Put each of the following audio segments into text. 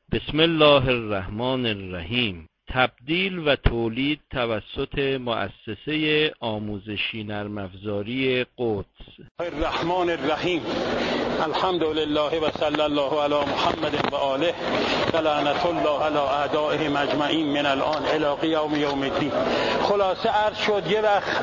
بسم الله الرحمن الرحیم. تبدیل و تولید توسط مؤسسه آموزشی نرم افزاری قدس. الرحمن الرحیم. الحمد لله و صلی الله علی محمد و آله و لعنت الله علی اعدائهم اجمعین من الان الی قیام یوم الدین. خلاصه عرض شد یه وقت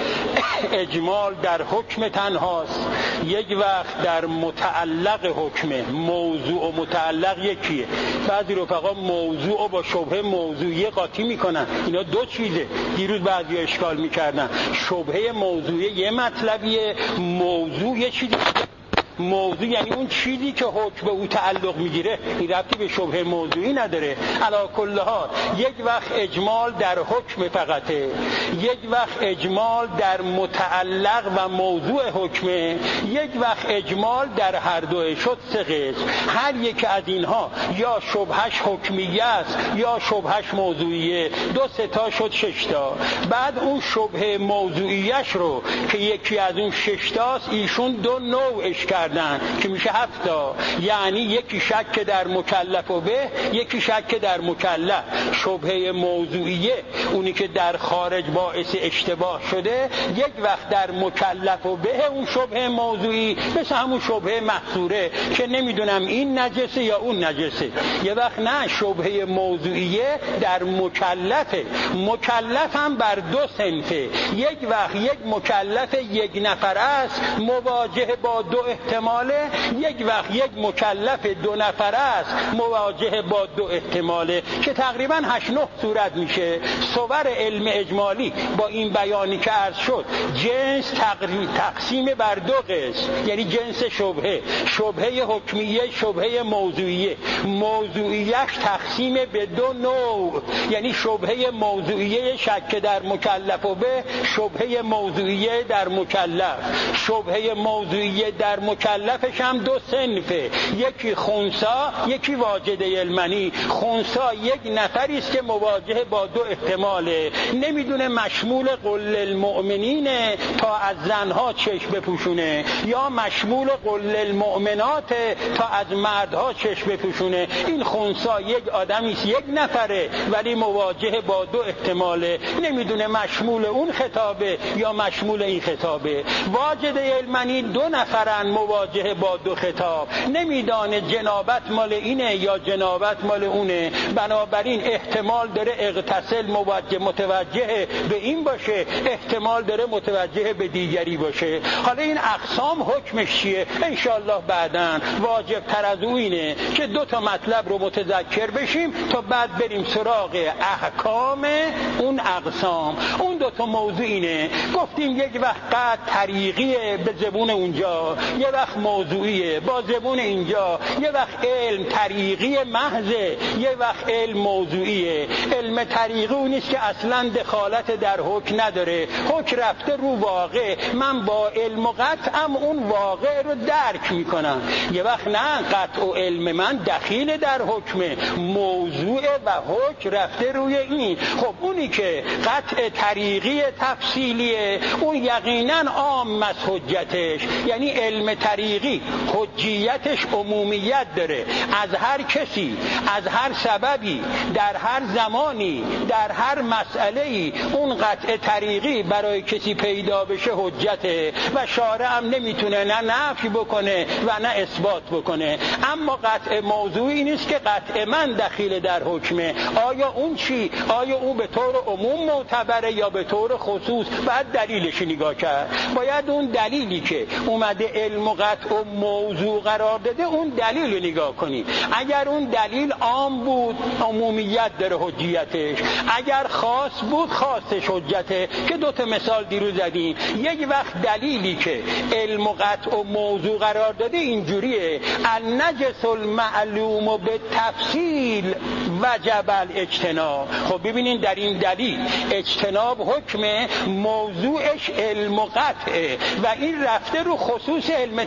اجمال در حکم تنهاست، یک وقت در متعلق حکمه. موضوع و متعلق یکیه. بعضی رفقا موضوع با شبهه موضوعی قاطی میکنن، اینا دو چیزه. دیروز بعضی اشکال میکردن شبهه موضوعی یه مطلبیه، موضوع یه چیزی. موضوع یعنی اون چیزی که حکم به او تعلق میگیره، این ربطی به شبهه موضوعی نداره. علی کل حال یک وقت اجمال در حکم فقطه، یک وقت اجمال در متعلق و موضوع حکمه، یک وقت اجمال در هر دوه. شد سه قسم. هر یک از اینها یا شبهش حکمیه است یا شبهش موضوعیه. دو سه تا شد شش تا. بعد اون شبهه موضوعیش رو که یکی از اون شش تاست ایشون دو نوعش کردن که میشه 7 تا. یعنی یکی شک در مکلف و به، یکی شک در مکلف. شبهه موضوعیه اونی که در خارج باعث اشتباه شده، یک وقت در مکلف و به اون شبهه موضوعی، مثل همون شبهه محصوره که نمیدونم این نجسه یا اون نجسه. یه وقت نه، شبهه موضوعیه در مکلفه. مکلف هم بر دو صنفه. یک وقت یک مکلف یک نفر است مواجه با دو احتماله، یک وقت یک مکلف دو نفر است مواجه با دو احتماله که تقریبا 8-9 صورت میشه. صور علم اجمالی با این بیانی که عرض شد، جنس تقسیم بر دو قسم، یعنی جنس شبهه، شبهه حکمیه، شبهه موضوعیه. موضوعیش تقسیم به دو نوع، یعنی شبهه موضوعیه شک در مکلف و به، شبهه موضوعیه در مکلف. شبهه موضوعیه در مکلفش هم دو صنفه، یکی خنثی یکی واجده المنی. خنثی یک نفری است که مواجه با دو احتماله، نمیدونه مشمول قل المؤمنینه تا از زنها چشم بپوشونه یا مشمول قل المؤمنات تا از مردها چشم بپوشونه. این خنثی یک آدمی است، یک نفره، ولی مواجه با دو احتماله، نمیدونه مشمول اون خطابه یا مشمول این خطابه. واجده المنی دو نفرن مواجه با دو خطاب، نمیدانه جنابت مال اینه یا جنابت مال اونه، بنابراین احتمال داره اغتسل متوجه به این باشه، احتمال داره متوجه به دیگری باشه. حالا این اقسام حکمش چیه؟ انشالله بعداً. واجب تر از او اینه که دو تا مطلب رو متذکر بشیم تا بعد بریم سراغ احکام اون اقسام. اون دو تا موضوع اینه، گفتیم یک وقت قطع طریقیه به زبون اونجا، یه وقت موضوعیه با زبون اینجا، یه وقت علم طریقی محضه، یه وقت علم موضوعیه. علم طریقی اون نیست که اصلا دخالت در حکم نداره، حکم رفته رو واقع، من با علم و قطعم اون واقع رو درک میکنم. یه وقت نه، قطع و علم من دخیل در حکمه، موضوع و حکم رفته روی این. خب اونی که قطع طریقی تفصیلیه اون یقینا عام از حجتش، یعنی علم طریقی حجیتش عمومیت داره، از هر کسی از هر سببی در هر زمانی در هر مسئله‌ای اون قطع طریقی برای کسی پیدا بشه حجته و شارع هم نمیتونه نه نفی بکنه و نه اثبات بکنه. اما قطع موضوعی نیست که قطع من دخیل در حکمه. آیا اون چی؟ آیا اون به طور عموم معتبره یا به طور خصوص؟ بعد دلیلش نگاه کرد. باید اون دلیلی که اومده علم و قطع و موضوع قرار داده اون دلیل رو نگاه کنید. اگر اون دلیل عام بود عمومیت داره حجیتش، اگر خاص بود خاصش حجته، که دو تا مثال دیروز زدیم. یک وقت دلیلی که علم و قطع و موضوع قرار داده اینجوریه: النجس المعلوم به تفصیل وجب الاجتناب. خب ببینین در این دلیل اجتناب حکم، موضوعش علم و قطعه و این رفته رو خصوص علم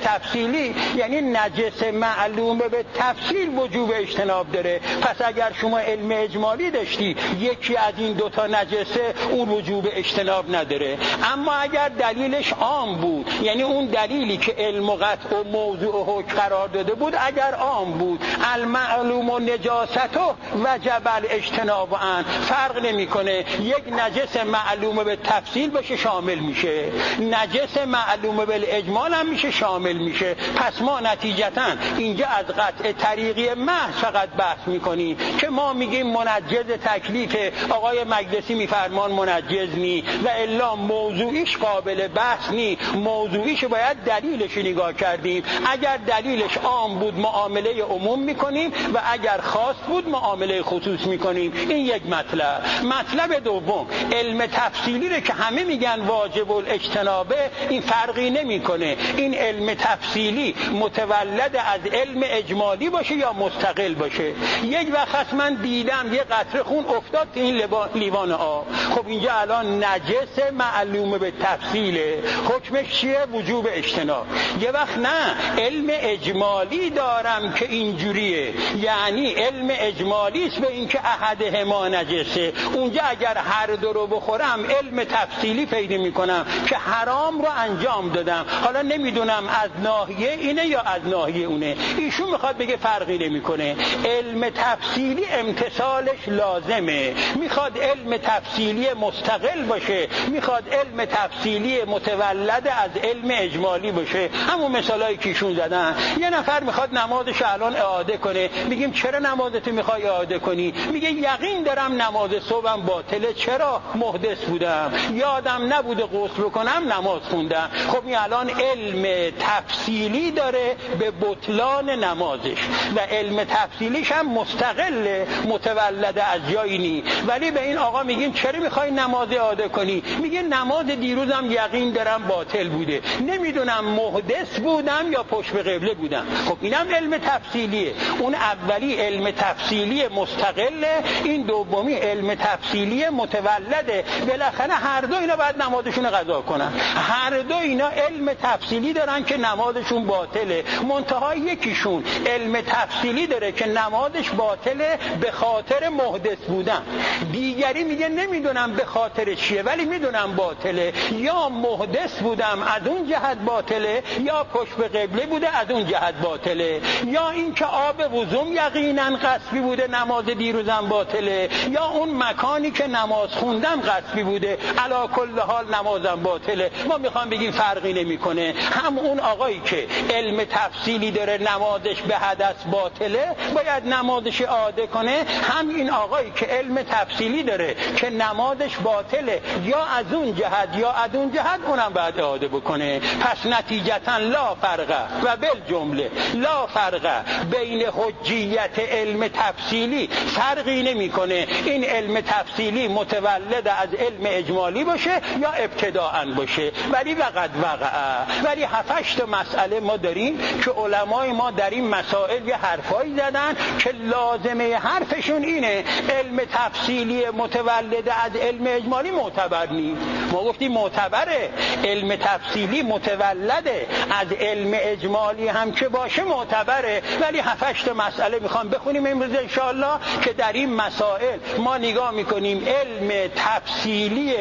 تفصیلی یعنی نجس معلوم به تفصیل وجوب اجتناب داره. پس اگر شما علم اجمالی داشتی یکی از این دوتا نجسه، اون وجوب اجتناب نداره. اما اگر دلیلش عام بود، یعنی اون دلیلی که علم و قطع و موضوع و حکم قرار داده بود اگر عام بود، المعلوم و نجاسته وجب الاجتناب عن، فرق نمیکنه یک نجس معلوم به تفصیل باشه شامل میشه، نجس معلوم به اجمال هم میشه شامل میشه. پس ما نتیجتا اینجا از قطع طریقی محض فقط بحث میکنیم که ما میگیم منجز تکلیف، آقای مجلسی میفرمان منجز نی و الا موضوعیش قابل بحث نی، موضوعیش باید دلیلش نگاه کردیم. اگر دلیلش عام بود معامله عموم میکنیم و اگر خاص بود معامله خصوص میکنیم. این یک مطلب. مطلب دوم، علم تفصیلی رو که همه میگن واجب الاجتنابه، این فرقی نمیکنه این علم تفصیلی متولد از علم اجمالی باشه یا مستقل باشه. یک وقت من دیدم یه قطره خون افتاد تو این لیوان آب، خب اینجا الان نجس معلوم به تفصیله، حکمش چیه؟ وجوب اجتناب. یه وقت نه، علم اجمالی دارم که اینجوریه، یعنی علم اجمالی است به اینکه احدهما نجسه، اونجا اگر هر دو رو بخورم علم تفصیلی پیدا میکنم که حرام رو انجام دادم. حالا نمیدونم از ناحیه اینه یا از ناحیه اونه. ایشون میخواد بگه فرقی نمیکنه، علم تفصیلی امتثالش لازمه، میخواد علم تفصیلی مستقل باشه، میخواد علم تفصیلی متولد از علم اجمالی باشه. همون مثالایی که ایشون زدن. یه نفر میخواد نمازش الان اعاده کنه، میگیم چرا نمازتو میخوای اعاده کنی؟ میگه یقین دارم نماز صبحم باطله، چرا؟ محدث بودم، یادم نبوده غسل بکنم نماز خوندم. خب این الان علم تفصیلی داره به بطلان نمازش و علم تفصیلیش هم مستقل متولد از جایی نی. ولی به این آقا میگیم چرا میخوای نماز اعاده کنی؟ میگه نماز دیروزم یقین دارم باطل بوده، نمیدونم محدث بودم یا پشت به قبله بودم. خب اینم علم تفصیلیه. اون اولی علم تفصیلی مستقله، این دومی علم تفصیلی متولده. بالاخره هر دو اینا باید نمازشون قضا کنن، هر دو اینا علم تفصیلی دارن که نمازشون باطله. منتها یکیشون علم تفصیلی داره که نمازش باطله به خاطر محدث بودن، دیگری میگه نمیدونم به خاطر چیه ولی میدونم باطله، یا محدث بودم از اون جهت باطله، یا پشت به قبله بوده از اون جهت باطله، یا اینکه آب وضوم یقینا غصبی بوده نماز دیروزم باطله، یا اون مکانی که نماز خوندم غصبی بوده، علی کل حال نمازم باطله. ما میخوام بگیم فرقی نمیکنه، هم اون آقایی که علم تفصیلی داره نمازش به حدث باطله باید نمازش اعاده کنه، هم این آقایی که علم تفصیلی داره که نمازش باطله یا از اون جهت یا از اون جهت اونم باید اعاده بکنه. پس نتیجتا لا فرقه و بالجمله لا فرقه بین حجیت علم تفصیلی، فرقی نمیکنه این علم تفصیلی متولد از علم اجمالی باشه یا ابتداءً باشه. ولی وقد وقع، ولی 7-8 مسئله ما داریم که علمای ما در این مسائل یه حرفایی زدن که لازمه حرفشون اینه علم تفصیلی متولد از علم اجمالی معتبر نیست. ما گفتیم معتبره، علم تفصیلی متولد از علم اجمالی هم که باشه معتبره. ولی 7-8 مسئله میخوام بخونیم امروز انشاءالله که در این مسائل ما نگاه میکنیم علم تفصیلی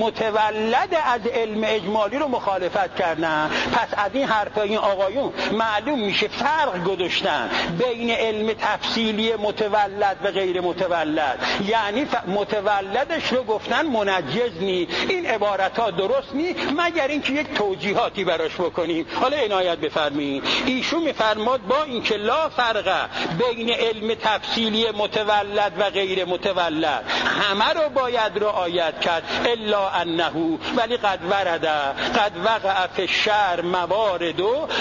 متولد از علم اجمالی رو مخالفت کردن. پس از این حرفا این آقایون معلوم میشه فرق گذاشتن بین علم تفصیلی متولد و غیر متولد، یعنی متولدش رو گفتن منجز نی. این عبارت ها درست نی مگر اینکه یک توجیهاتی براش بکنیم. حالا عنایت بفرمایید، ایشون میفرماد با اینکه لا فرق بین علم تفصیلی متولد و غیر متولد همه رو باید رعایت کرد، الا انه ولی قد ورد قد وقع فی الشرع موارد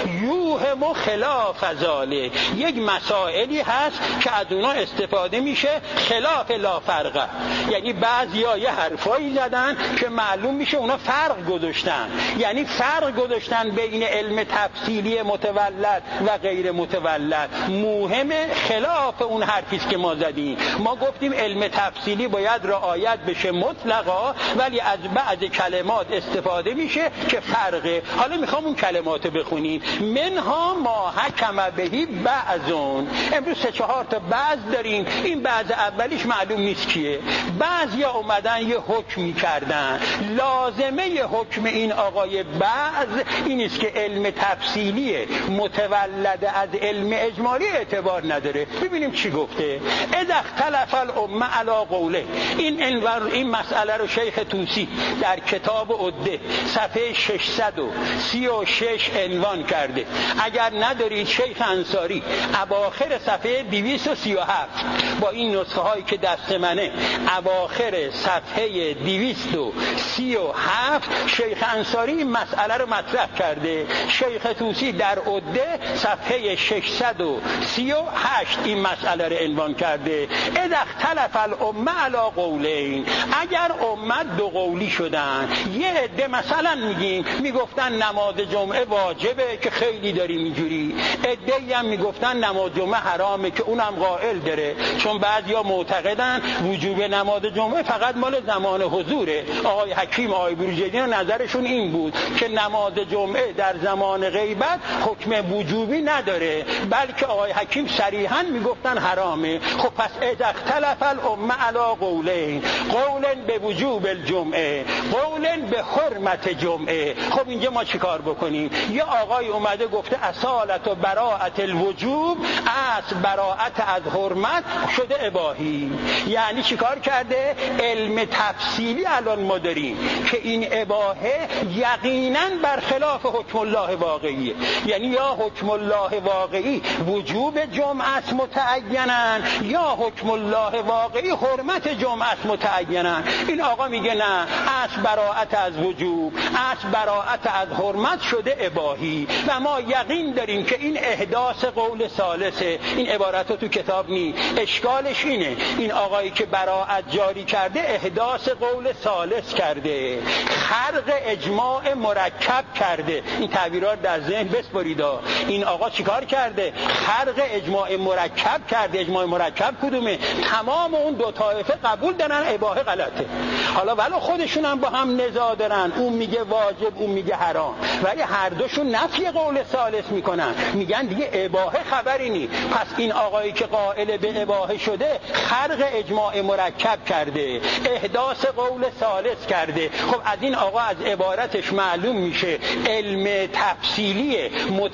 یوهم خلاف ذلک، یک مسائلی هست که از اونا استفاده میشه خلاف لا فرق، یعنی بعضیا یه حرفایی زدن که معلوم میشه اونا فرق گذاشتن، یعنی فرق گذاشتن بین علم تفصیلی متولد و غیر متولد. مهمه خلاف اون حرفیست که ما زدیم. ما گفتیم علم تفصیلی باید رعایت بشه مطلقا، ولی از بعض کلمات استفاده میشه که فرقه. حالا میخوام اون کلمات بخونیم. منها ما حکم بهی بعضون. امروز 3-4 تا بعض داریم. این بعض اولیش معلوم نیست کیه. بعضیا اومدن یه حکمی کردن. لازمه حکم این آقای بعض این است که علم تفصیلی متولد از علم اجمالی اعتبار نداره. ببینیم چی گفته. اذا اختلف الامه علی قوله. این مسئله رو شیخ طوسی در کتاب عده صفحه 636 عنوان کرده. اگر ندارید شیخ انصاری اواخر صفحه 237 با این نسخه هایی که دست منه اواخر صفحه 237 شیخ انصاری این مسئله رو مطرح کرده. شیخ طوسی در عده صفحه 638 این مسئله رو عنوان کرده. اذا اختلف الامه علی قولین. اگر امت دو قولی شدن، یه عده مثلا میگفتن نماز جمعه واجبه که خیلی داریم اینجوری، عده‌ای هم میگفتن نماز جمعه حرامه که اونم قائل داره، چون بعضیا معتقدن وجوب نماز جمعه فقط مال زمان حضوره. آقای حکیم آقای بروجردی نظرشون این بود که نماز جمعه در زمان غیبت حکم وجوبی نداره، بلکه آقای حکیم صریحا میگفتن حرامه. خب پس اذا اختلف الامه علی قولین، قولن به وجوب الجمعه، قولن به حرمت جمعه. خب اینجا ما چیکار بکنیم؟ یه آقای اومده گفته اصالت و براءت الوجوب، اصل براءت از حرمت شده اباحی. یعنی چیکار کرده؟ علم تفصیلی الان ما داریم که این اباحه یقینا برخلاف حکم الله واقعیه. یعنی یا حکم الله واقعی وجوب جمعه است متعیناً، یا حکم الله واقعی حرمت جمعه است متعیناً. این آقا میگه نه، اصل براءت از وجوب، اصل براءت از حرمت شده اباحی و ما یقین داریم که این احداث قول ثالثه. این عبارت تو کتاب نی. اشکالش اینه این آقایی که براءت جاری کرده احداث قول ثالث کرده، خرق اجماع مرکب کرده. این تعبیرات در ذهن بسپارید. این آقا چیکار کرده؟ خرق اجماع مرکب کرده. اجماع مرکب کدومه؟ تمام اون دو طایفه قبول دارن اباحه غلطه. حالا ولو خودشون هم با هم نزاع دارن، اون میگه واجب اون میگه حرام، ولی هر دوشون نفی قول ثالث میکنن، میگن دیگه اباحه خبری نی. پس این آقایی که قائل به اباحه شده خرق اجماع مرکب کرده، احداث قول ثالث کرده. خب از این آقا از عبارتش معلوم میشه علم تفصیلی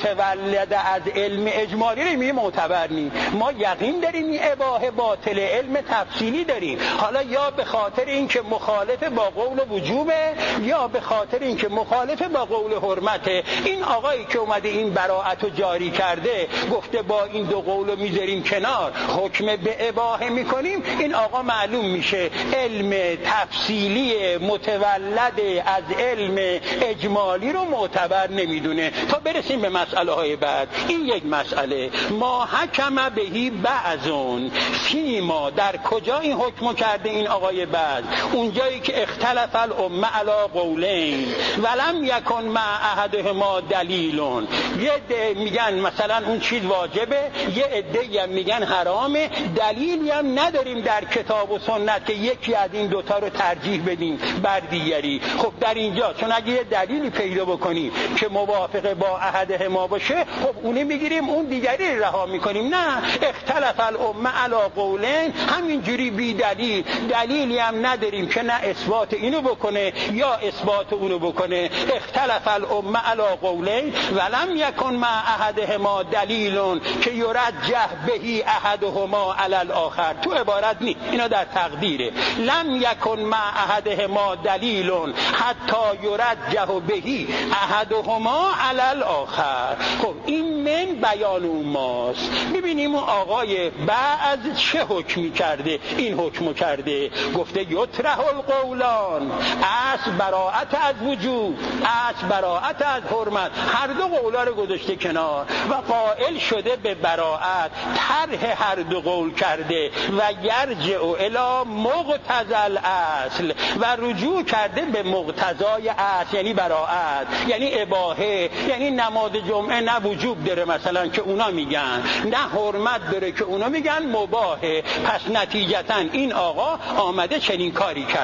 متولد از علم اجمالی رو میگه معتبر نی. ما یقین داریم این اباحه باطل، علم تفصیلی داریم. حالا یا به خاطر اینکه مخالف با قول وجوبه، یا به خاطر اینکه مخالف با قول حرمته. این آقایی که اومده این براءت رو جاری کرده گفته با این دو قول رو میذاریم کنار، حکم به اباحه میکنیم، این آقا معلوم میشه علم تفصیلی متولد از علم اجمالی رو معتبر نمیدونه. تا برسیم به مسئله های بعد. این یک مسئله. ما حکم بهی بعضون، فیما در کجا این حکم کرده این آقای بعض؟ اونجایی که اختلف الامه علی قولین ولم یکن مع احدهما دلیلون. یه عده میگن مثلا اون چیز واجبه، یه عده میگن حرامه، دلیلی هم نداریم در کتاب و سنت که یکی از این دوتا رو ترجیح بدیم بر دیگری. خب در اینجا چون اگه یه دلیلی پیدا بکنیم که موافق با احدهما باشه، خب اونی میگیریم اون دیگری رها میکنیم. نه، اختلف الامه علی قولین، همینجوری بی دلیل، دلیلی هم نداریم که نه اثبات اینو بکنه یا اثبات اونو بکنه. اختلف الامه علی قولین ولم یکن مع احدهما دلیلون که یرجح بهی احدهما علی الاخر. تو عبارت نی، اینا در تقدیره. لم یکن مع احدهما دلیلون حتی یرجح بهی احدهما علی الاخر. خب این من بیان اون ماست. ببینیم اون آقای بعض چه حکمی کرده. این حکم کرده، گفته یطرح القولان، اصل براءت از وجود، اصل براءت از حرمت، هر دو قولا رو گذاشته کنار و قائل شده به براءت، طرح هر دو قول کرده و یرجع الی مقتضی الاصل، و رجوع کرده به مقتضای اصل، یعنی براءت، یعنی اباحه، یعنی نماز جمعه نه وجوب داره مثلا که اونا میگن، نه حرمت داره که اونا میگن مباحه. پس نتیجتا این آقا آمده چنین کاری کرده.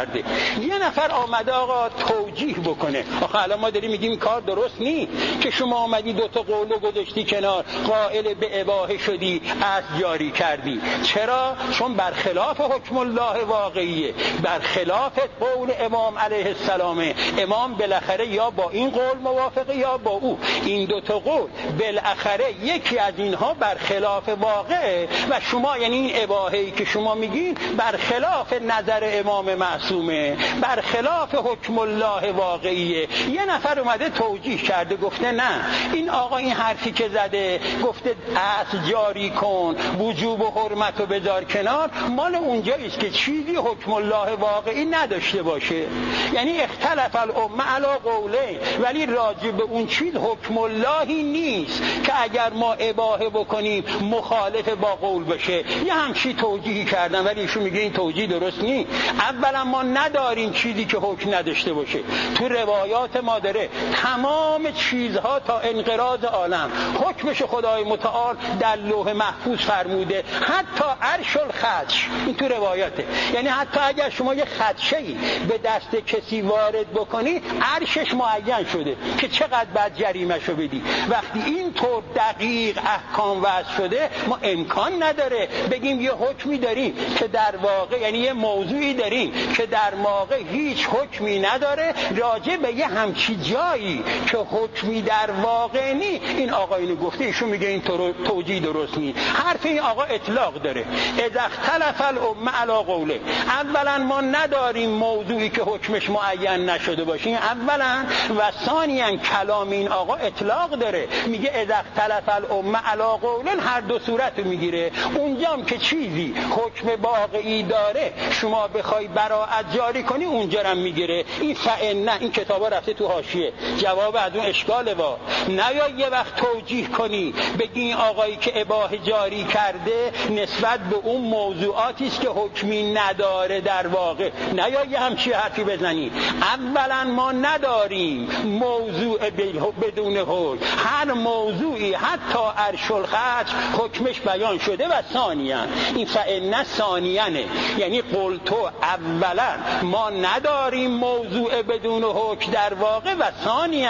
کرده. یه نفر آمده آقا توجیه بکنه. آخه الان ما داریم میگیم کار درست نیست که شما آمدی دوتا قولو گذاشتی کنار، قائل به اباحه شدی، اصل جاری کردی. چرا؟ چون برخلاف حکم الله واقعیه، برخلاف قول امام علیه السلام. امام بالاخره یا با این قول موافقه یا با او. این دوتا قول بالاخره یکی از اینها برخلاف واقعه و شما یعنی این اباحه‌ای که شما میگین برخلاف نظر امام معصومه، برخلاف حکم الله واقعیه. یه نفر اومده توجیه کرده گفته نه این آقا این حرفی که زده گفته اصل جاری کن، وجوب و حرمت رو بذار کنار، مال اونجاییست که چیزی حکم الله واقعی نداشته باشه. یعنی اختلف الامه علی قولین، ولی راجع به اون چیز حکم اللهی نیست که اگر ما اباحه بکنیم مخالف با قول بشه. یه همچی توجیهی کردن ولی ایشون میگه این توجیه درست نیست. اولا ما نداریم چیزی که حکم نداشته باشه. تو روایات ما داره تمام چیزها تا انقراض عالم حکمش خدای متعال در لوح محفوظ فرموده، حتی عرش الخدش. این تو روایاته. یعنی حتی اگر شما یه خدشه‌ای به دست کسی وارد بکنی عرشش معین شده که چقدر بعد جریمه‌شو بدی. وقتی این طور دقیق احکام وضع شده ما امکان نداره بگیم یه حکمی داریم که در واقع یعنی یه موضوعی داریم که در واقع هیچ حکمی نداره راجع به یه همچی جایی که حکمی در واقع نی. این آقا اینو گفته، ایشون میگه این توجیه درست نی. حرف این آقا اطلاق داره. اذا اختلف الامه علی قوله. اولا ما نداریم موضوعی که حکمش معین نشده باشه اولا، و ثانیاً کلام این آقا اطلاق داره. میگه اذا اختلف الامه علی قوله هر دو صورت میگیره. اونجام که چیزی حکم واقعی داره شما بخوای براءت جاری کنی اونجا هم میگیره. این فعن این کتابا رفته تو حاشیه جواب از اون اشکال وا. نیا یه وقت توجیه کنی بگی این آقایی که اباحه جاری کرده نسبت به اون موضوعاتی است که حکمی نداره در واقع. نیا یه همچی حرفی بزنی. اولا ما نداریم موضوع بدون حکم. هر موضوعی حتی عرش الخدش حکمش بیان شده. و ثانیاً این فعن ثانیانه، یعنی قلتو اولا ما نداریم موضوع بدون حکم در واقع، و ثانیاً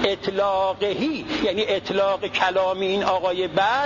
اطلاقهی یعنی اطلاق کلام این آقای بعد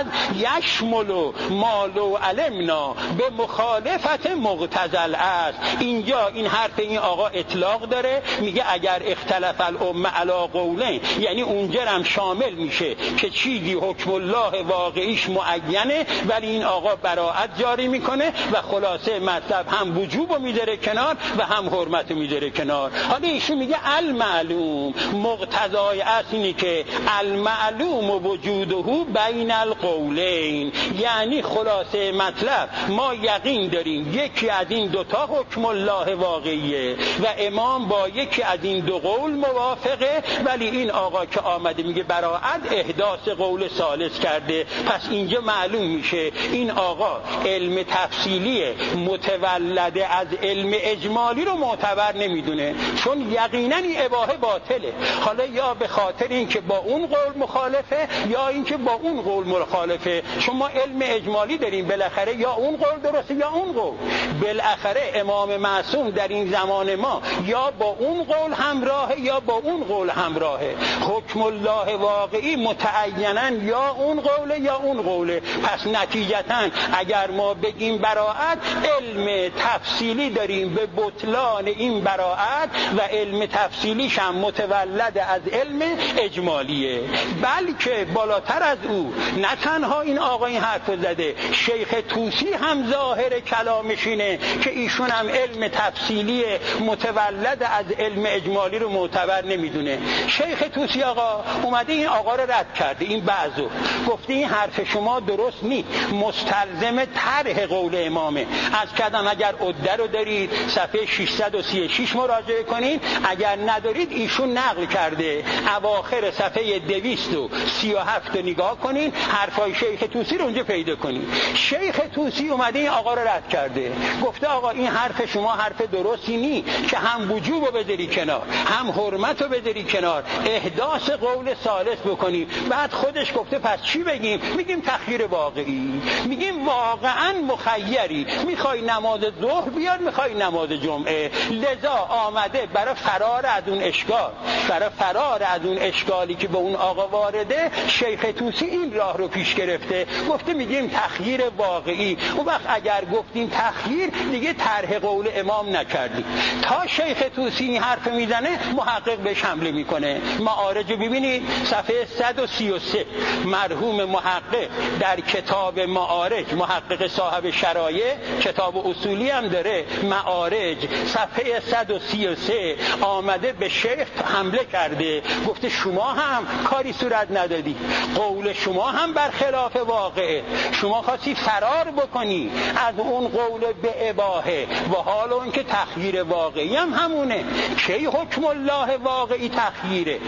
یشمل ما لو علمنا به مخالفت مقتضی است. اینجا این حرف این آقا اطلاق داره. میگه اگر اختلاف الامه علی قولین یعنی اونجا هم شامل میشه که چیزی حکم الله واقعیش معینه ولی این آقا براءت جاری میکنه و خلاصه مطلب هم وجوبو میذاره کنار و هم حرمتو میذاره کنار. حالا ایشون میگه المعلوم مقتضای اصلی که المعلوم وجوده بین القولین، یعنی خلاصه مطلب ما یقین داریم یکی از این دوتا حکم الله واقعیه و امام با یکی از این دو قول موافقه، ولی این آقا که آمده میگه براءت احداث قول ثالث کرده. پس اینجا معلوم میشه این آقا علم تفصیلی متولد از علم اجمالی رو معتبر نمیدونه، چون یقینا این اباحه باطله. حالا یا به خاطر اینکه با اون قول مخالفه یا اینکه با اون قول مخالفه. شما علم اجمالی داریم بالاخره یا اون قول درسته یا اون قول. بالاخره امام معصوم در این زمان ما یا با اون قول همراهه یا با اون قول همراهه. حکم الله واقعی متعیناً یا اون قوله یا اون قوله. پس نتیجتاً اگر ما بگیم براءت علم تفصیلی داریم به بطلان این براءت و علم تفصیلیش هم متولد از علم اجمالیه. بلکه بالاتر از او نه تنها این آقا این حرف زده، شیخ طوسی هم ظاهر کلامش اینه که ایشون هم علم تفصیلی متولد از علم اجمالی رو معتبر نمیدونه. شیخ طوسی آقا اومده این آقا رو رد کرده، این بعضو گفته این حرف شما درست نیست، مستلزم طرح قول امامه. از کردم اگر عده رو دارید صفحه 636 مراجعه کنید، اگر ندارید ایشون نقل کرده اواخر صفحه 237 رو نگاه کنید، حرفای شیخ طوسی رو اونجا پیدا کنید. شیخ طوسی اومده این آقا رو رد کرده، گفته آقا این حرف شما حرف درستی نی که هم وجوب رو بذاری کنار هم حرمت رو بذاری کنار، احداث قول ثالث بکنیم. بعد خودش گفته پس چی بگیم؟ میگیم تخییر واقعی، میگیم واقعا مخیری، میخوای نماز ظهر بیار میخوای نماز جمعه. لذا آمده برای فرار از اون اشکال، برای فرار از اون اشکالی که به اون آقا وارده، شیخ طوسی این راه رو پیش گرفته، گفته میگیم تخییر واقعی. اون وقت اگر گفتیم تخییر دیگه طرح قول امام نکردیم. تا شیخ طوسی این حرف میزنه محقق بهش حمله میکنه. معارج ببینید صفحه 133 مرحوم محقق در کتاب معارج، محقق صاحب شرایع، کتاب اصولی هم داره، معارج صفحه 133 آمده به شیخ حمله کرده، گفته شما هم کاری صورت ندادی، قول شما هم برخلاف واقعه، شما خواستی فرار بکنی از اون قول به اباحه و حال اون که تخییر واقعی هم همونه. کی حکم الله واقعی تخییره؟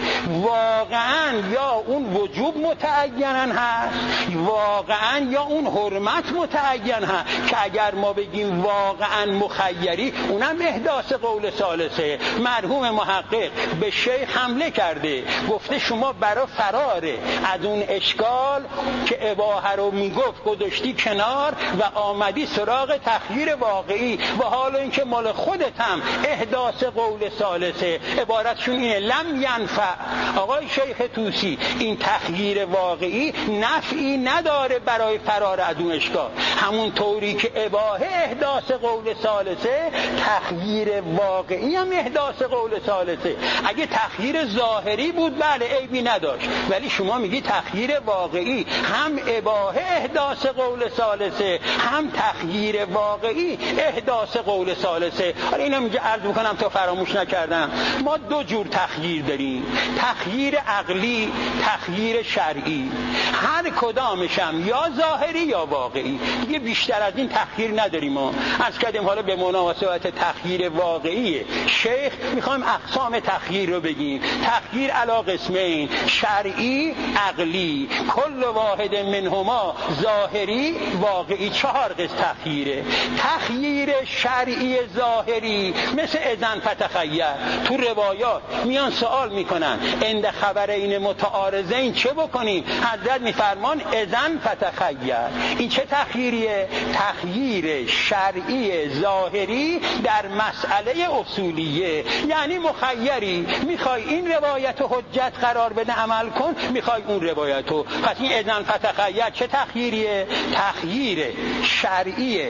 واقعا یا اون وجوب متعین هست، واقعا یا اون حرمت متعین هست، که اگر ما بگیم واقعا مخیری اونم احداث قول ثالثه. مرحوم محقق به شیخ حمله کرده، گفته شما برای فرار از اون اشکال که اباحه رو میگفت گذاشتی کنار و آمدی سراغ تخییر واقعی و حالا اینکه مال خودت هم احداث قول ثالثه. عبارتشون اینه لم ینفع. آقای شیخ طوسی این تخییر واقعی نفعی نداره برای فرار از اون اشکال. همون طوری که اباحه احداث قول ثالثه، تخییر واقعی هم احداث قول ثالثه. اگه تخییر ظاهری بود بله عیبی نداشت، ولی شما میگی تخییر واقعی، هم اباحه احداث قول ثالثه هم تخییر واقعی احداث قول ثالثه. حالا اینو میگه عرض میکنم تا فراموش نکردم، ما دو جور تخییر داریم، تخییر عقلی، تخییر شرعی. هر کدامش هم یا ظاهری یا واقعی، دیگه بیشتر از این تخییر نداریم. ما عرض کردیم حالا به مناسبت تخییر واقعی شیخ میخوایم اقسام تخییر رو بگیم. تخییر علی قسمین، شرعی، عقلی، کل واحد منهما ظاهری، واقعی. 4 قسم تخییره. تخییر شرعی ظاهری مثل اذن فتخیر، تو روایات میان سوال میکنن عند خبرین متعارضین چه بکنیم؟ حضرت میفرمان اذن فتخیر. این چه تخییریه؟ تخییر شرعی ظاهری در مسئله اصولیه. یعنی مخیری، میخوای این روایت حجت قرار بده عمل کن، میخوای اون روایتو. پس این اذن فتخیر چه تخییریه؟ تخییر شرعی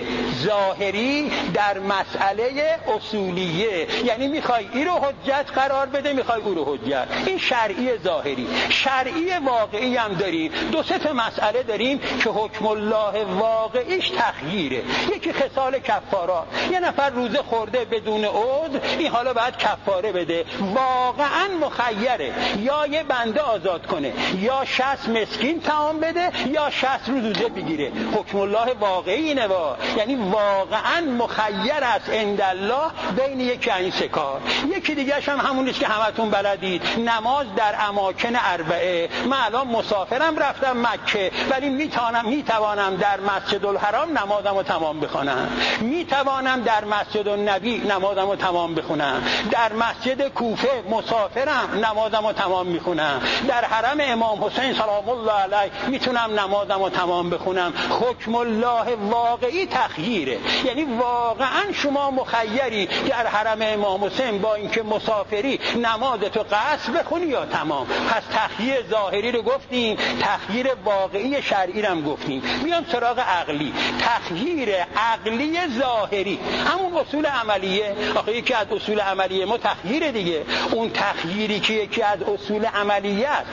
ظاهری در مسئله اصولیه. یعنی میخوای این رو حجت قرار بده، میخوای اون رو حجت. این شرعی ظاهری. شرعی واقعی هم داریم. 2-3 مسئله داریم که حکم الله واقعیش تخییره. یکی خصال کفارات، یه نفر روزه خورده بدون عذر، این حالا باید کفاره بده، واقعا مخیره، یا یه بنده آزاد کنه، یا 60 مسکین طعام بده، یا 60 روزه بگیره. حکم الله واقعی اینه، یعنی واقعا مخیر است عند الله بین یکی این 3 کار. یکی دیگه هم همونیست که همتون بلدید، نماز در اماکن اربعه. من الان مسافرم رفتم مکه، ولی میتوانم در مسجد الحرام نمازمو تمام بخونم، میتوانم در مسجد النبی نمازمو تمام بخونم، در مسجد کوفه مسافرم نمازمو تمام میخونم، در حرم امام حسین سلام الله علیه میتونم نمازمو تمام بخونم. حکم الله واقعی تخییره. یعنی واقعا شما مخیری در حرم امام حسین با اینکه مسافری نمازتو قصر بخونی یا تمام. پس تخییر ظاهری رو گفتیم، تخییر واقعی شرعی رو هم گفتیم. میام سراغ عقلی. تخییر عقلی ظاهری همون اصول عملیه. آخه یکی از اصول عملیه ما تخییر دیگه. اون تخییری که یکی از اصول عملیه است،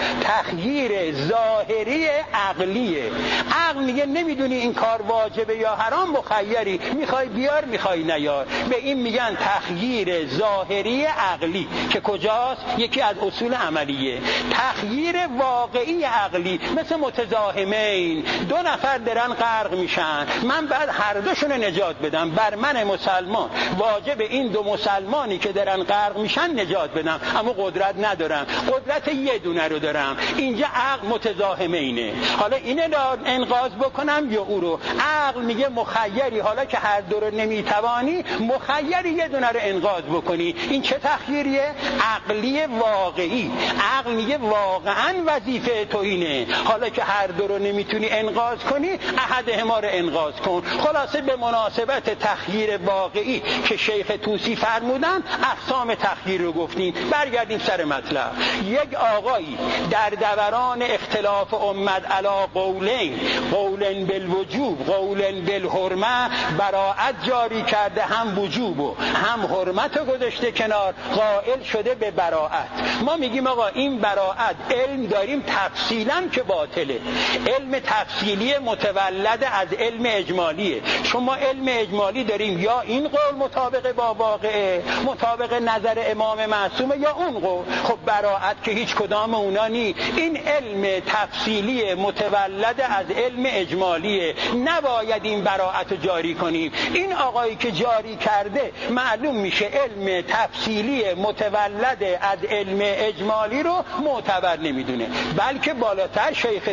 تخییر ظاهری عقلیه. عقل میگه نمیدونی این کار واجبه یا حرام، مخیری، میخوای بیار میخوای نیار. به این میگن تخییر ظاهری عقلی که کجاست؟ یکی از اصول عملیه. تخییر واقعی عقلی مثل متزاحمین، 2 نفر دارن غرق میشن، من بعد هر دوشون نجات بدم. بر من مسلمان واجب این 2 مسلمانی که دارن غرق میشن نجات بدم، اما قدرت ندارم، قدرت یه دونه رو دارم. اینجا عقل متزاحمینه، حالا اینه انقاذ بکنم یا او رو. عقل میگه مخیری، حالا که هر دو رو نمیتوانی، مخیری یه دونه رو انقاذ بکنی. این چه تخییریه؟ عقلی واقعی. عقل میگه واقعا وظیفه تو اینه، حالا که هر دو رو نمیتونی انقاذ کنی، احدهما رو انقاذ کن. خلاصه به مناسبت تخییر واقعی واقعی که شیخ طوسی فرمودن اقسام تخییر رو گفتیم. برگردیم سر مطلب. یک آقایی در دوران اختلاف امت علی قولین، قول بالوجوب قول بالحرمه، براءت جاری کرده، هم وجوب و هم حرمت رو گذاشته کنار، قائل شده به براءت. ما میگیم آقا این براءت علم داریم تفصیلا که باطله، علم تفصیلی متولد از علم اجمالیه. شما علم اجمالی داریم یا این قول مطابق با واقعه، مطابق نظر امام معصومه، یا اون قول. خب براءت که هیچ کدام اونا نی. این علم تفصیلی متولد از علم اجمالیه، نباید این براءت رو جاری کنیم. این آقایی که جاری کرده معلوم میشه علم تفصیلی متولد از علم اجمالی رو معتبر نمیدونه، بلکه بالاتر شیخ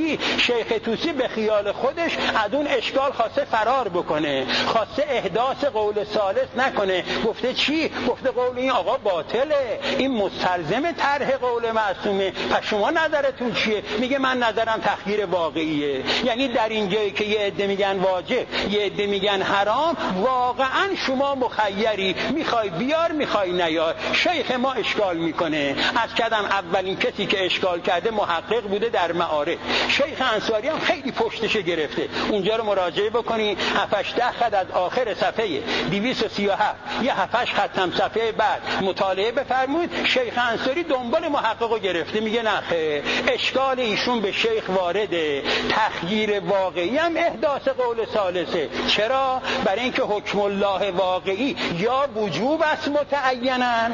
طوسی به خیال خودش از اون اشکال خواسته فرار بکنه، خواسته احداث قول ثالث نکنه. گفته چی؟ گفته قول این آقا باطله، این مستلزم طرح قول معصومه. پس شما نظرتون چیه؟ میگه من نظرم تخییر واقعیه. یعنی در این جایی که یه عده میگن واجب، یه عده میگن حرام، واقعا شما مخیری، میخوای بیار میخوای نیار. شیخ ما اشکال میکنه. از کدم اولین کسی که اشکال کرده محقق بوده در معارف. شیخ انصاری هم خیلی پشتش گرفته. اونجا رو مراجعه بکنی، 7-10 خط از آخر صفحه 237 یه 7-8 خط هم صفحه بعد مطالعه بفرمایید. شیخ انصاری دنبال محقق رو گرفته، میگه نخه اشکال ایشون به شیخ وارده، تخییر واقعی هم احداث قول ثالثه. چرا؟ برای اینکه حکم الله واقعی یا وجوب است متعینن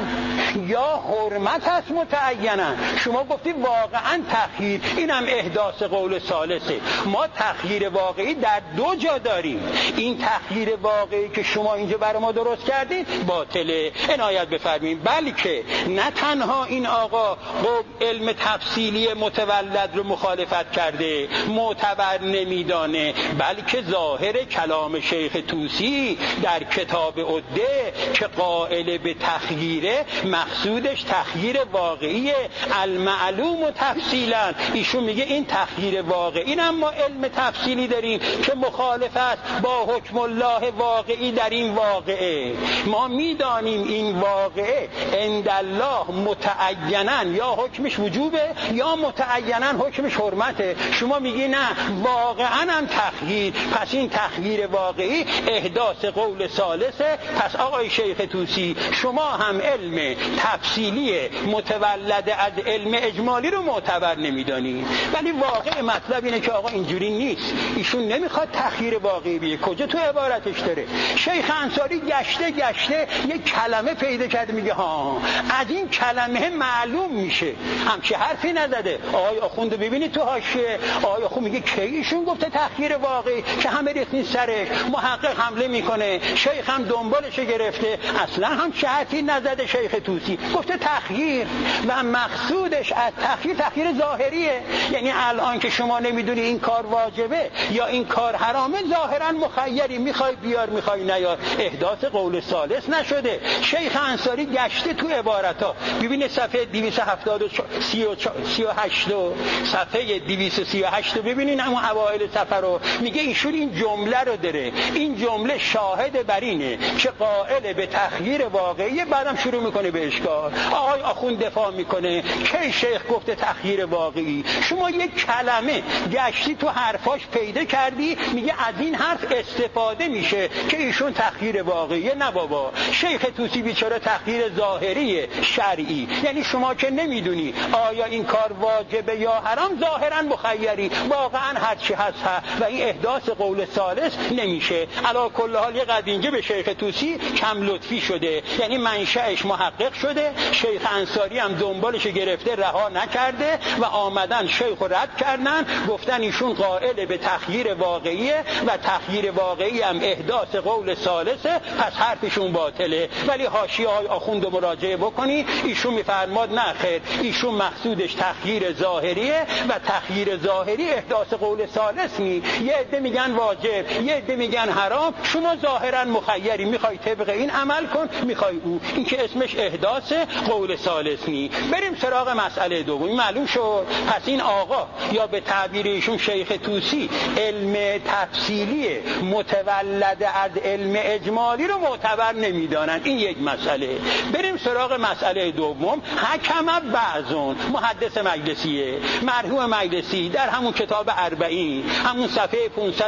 یا حرمت است متعینن. شما گفتی واقعا تخییر، اینم احداث قول ثالثه. ما تخییر واقعی در دو جا داریم. این تخییر واقعی که شما اینجا برای ما درست کردید باطله، عنایت بفرمایید. بلکه نه تنها این آقا علم تفصیلی متولد رو مخالفت کرده، معتبر نمیدانه، بلکه ظاهر کلام شیخ طوسی در کتاب عده که قائل به تخییره، مقصودش تخییر واقعیه المعلوم و تفصیلا. ایشون میگه این تخییر واقعی، اما علم تفصیلی داریم که مخالف است با حکم الله واقعی در این واقعه. ما میدانیم این واقعه عند الله متعینن یا حکمش وجوبه یا متعینن حکمش حرمته. شما میگی نه واقعا هم تخییر، پس این تخییر واقعی احداث قول ثالثه. پس آقای شیخ طوسی شما هم علم تفصیلی متولد از علم اجمالی رو معتبر نمیدانی. ولی واقع مطلب اینه که آقا اینجوری نیست. ایشون نمیخواد تخییر واقعی بیه. کجا تو عبارتش داره؟ شیخ انصاری گشته یک کلمه پیدا کرده، میگه ها از این کلمه معلوم میشه. همچه حرفی نزده. آقای آخوند ببینید تو حاشیه، آقای آخوند میگه کی ایشون گفته تخییر واقعی که همه ریختین سرش. محقق حمله میکنه، شیخ هم دنبالش گرفته. اصلا هم چه حرفی نزده شیخ طوسی، گفته تخییر و مقصودش از تخییر ظاهریه. یعنی الان که شما نمیدونی این کار واجبه یا این کار حرامه، ظاهرا مخیری، میخوای بیار میخوای نیار. احداث قول ثالث نشده. شیخ انصاری گشته تو عبارتا. ببینید صفحه 238 صفحه 238 ببینید همون اوایل صفحه رو. میگه ایشون این جمله رو داره، این جمله شاهد بر اینه که قائل به تخییر واقعی. بعدم شروع میکنه به اشکال. آقای آخوند دفاع میکنه که شیخ گفته تخییر واقعی. شما یک کلمه گشتی تو حرفاش پیدا کردی، میگه از این حرف استفاده میشه که ایشون تخییر واقعیه. نه بابا، شیخ طوسی بیچاره تخییر ظاهری شرعی. یعنی شما که نمیدونی آیا این کار واجبه یا حرام، ظاهرا مخیری، واقعا هر چی هست و این احداث قول ثالث نمیشه. علی کل حال یه قدینجه به شیخ طوسی کم لطفی شده، یعنی منشأش محقق شده. شیخ انصاری هم دنبالش گرفته، رها نکرده و آمدن شیخ رو رد کردن، گفتن ایشون قائل به تخییر واقعیه و تخییر واقعی هم احداث قول ثالثه، پس حرفشون باطله. ولی حاشیه های آخوند مراجعه بکنی، ایشون میفرماد نه خیر، ایشون مقصودش تخییر ظاهریه و تخییر ظاهری احداث قول ثالث نی. یه عده میگن واجب، یه عده میگن حرام. شما ظاهرا مخیری، میخوای طبق این عمل کن، میخوای او. این که اسمش احداث قول ثالث نی. بریم سراغ مسئله دوم. معلوم شد پس این آقا یا به تعبیر ایشون شیخ طوسی علم تفصیلی متولد از علم اجمالی رو معتبر نمیدانن. این یک مسئله. بریم سراغ مسئله دوم. حکم بعضون، محدث مجلسیه، مرحوم مجلسی در همون کتاب 40 همون صفحه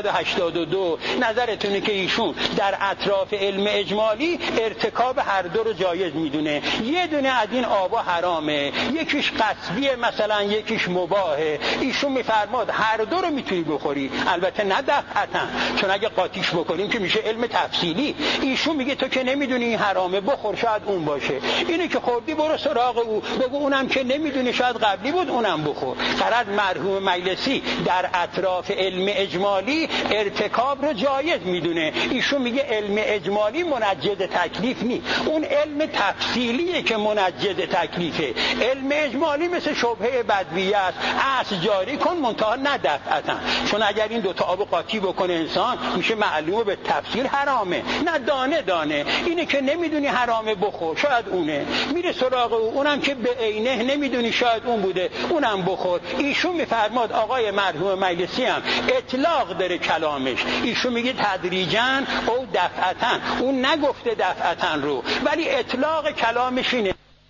582 نظرتونه که ایشون در اطراف علم اجمالی ارتکاب هر دو رو جایز میدونه. یه دونه از این آبا حرامه، یکیش قصبیه مثلا، یکیش مباهه. ایشون میفرماد هر دو رو میتونی بخوری، البته نه دفعتا، چون اگه قاطیش بکنیم که میشه علم تفصیلی. ایشون میگه تو که نمیدونی این حرامه، بخور، شاید اون باشه. اینو که خوردی برو سراغ او، بگو اونم که نمیدونی شاید قبلی بود، اونم بخور. قرار مرحوم مجلسی در اطراف علم اجمالی ارتکاب رو جایز میدونه. ایشون میگه علم اجمالی منجز تکلیف نی، اون علم تفصیلیه که منجز تکلیفه. علم اجمالی مثل شبهه بدویه است، اصل جاری کن منتها نه دفعتا، چون اگر این دوتا آب قاطی بکنه انسان میشه معلومه به تفصیل حرامه، نه دانه دانه. اینه که نمیدونی حرامه بخور، شاید اونه، میره سراغ اونم که به عینه نمیدونی شاید اون بوده، اونم بخور. ایشون میفرماد آقای مرحوم مجلسی هم اطلاق داره کلامش. ایشون میگه تدریجاً او دفعتاً، اون نگفته دفعتاً رو، ولی اطلاق کلامش اینه.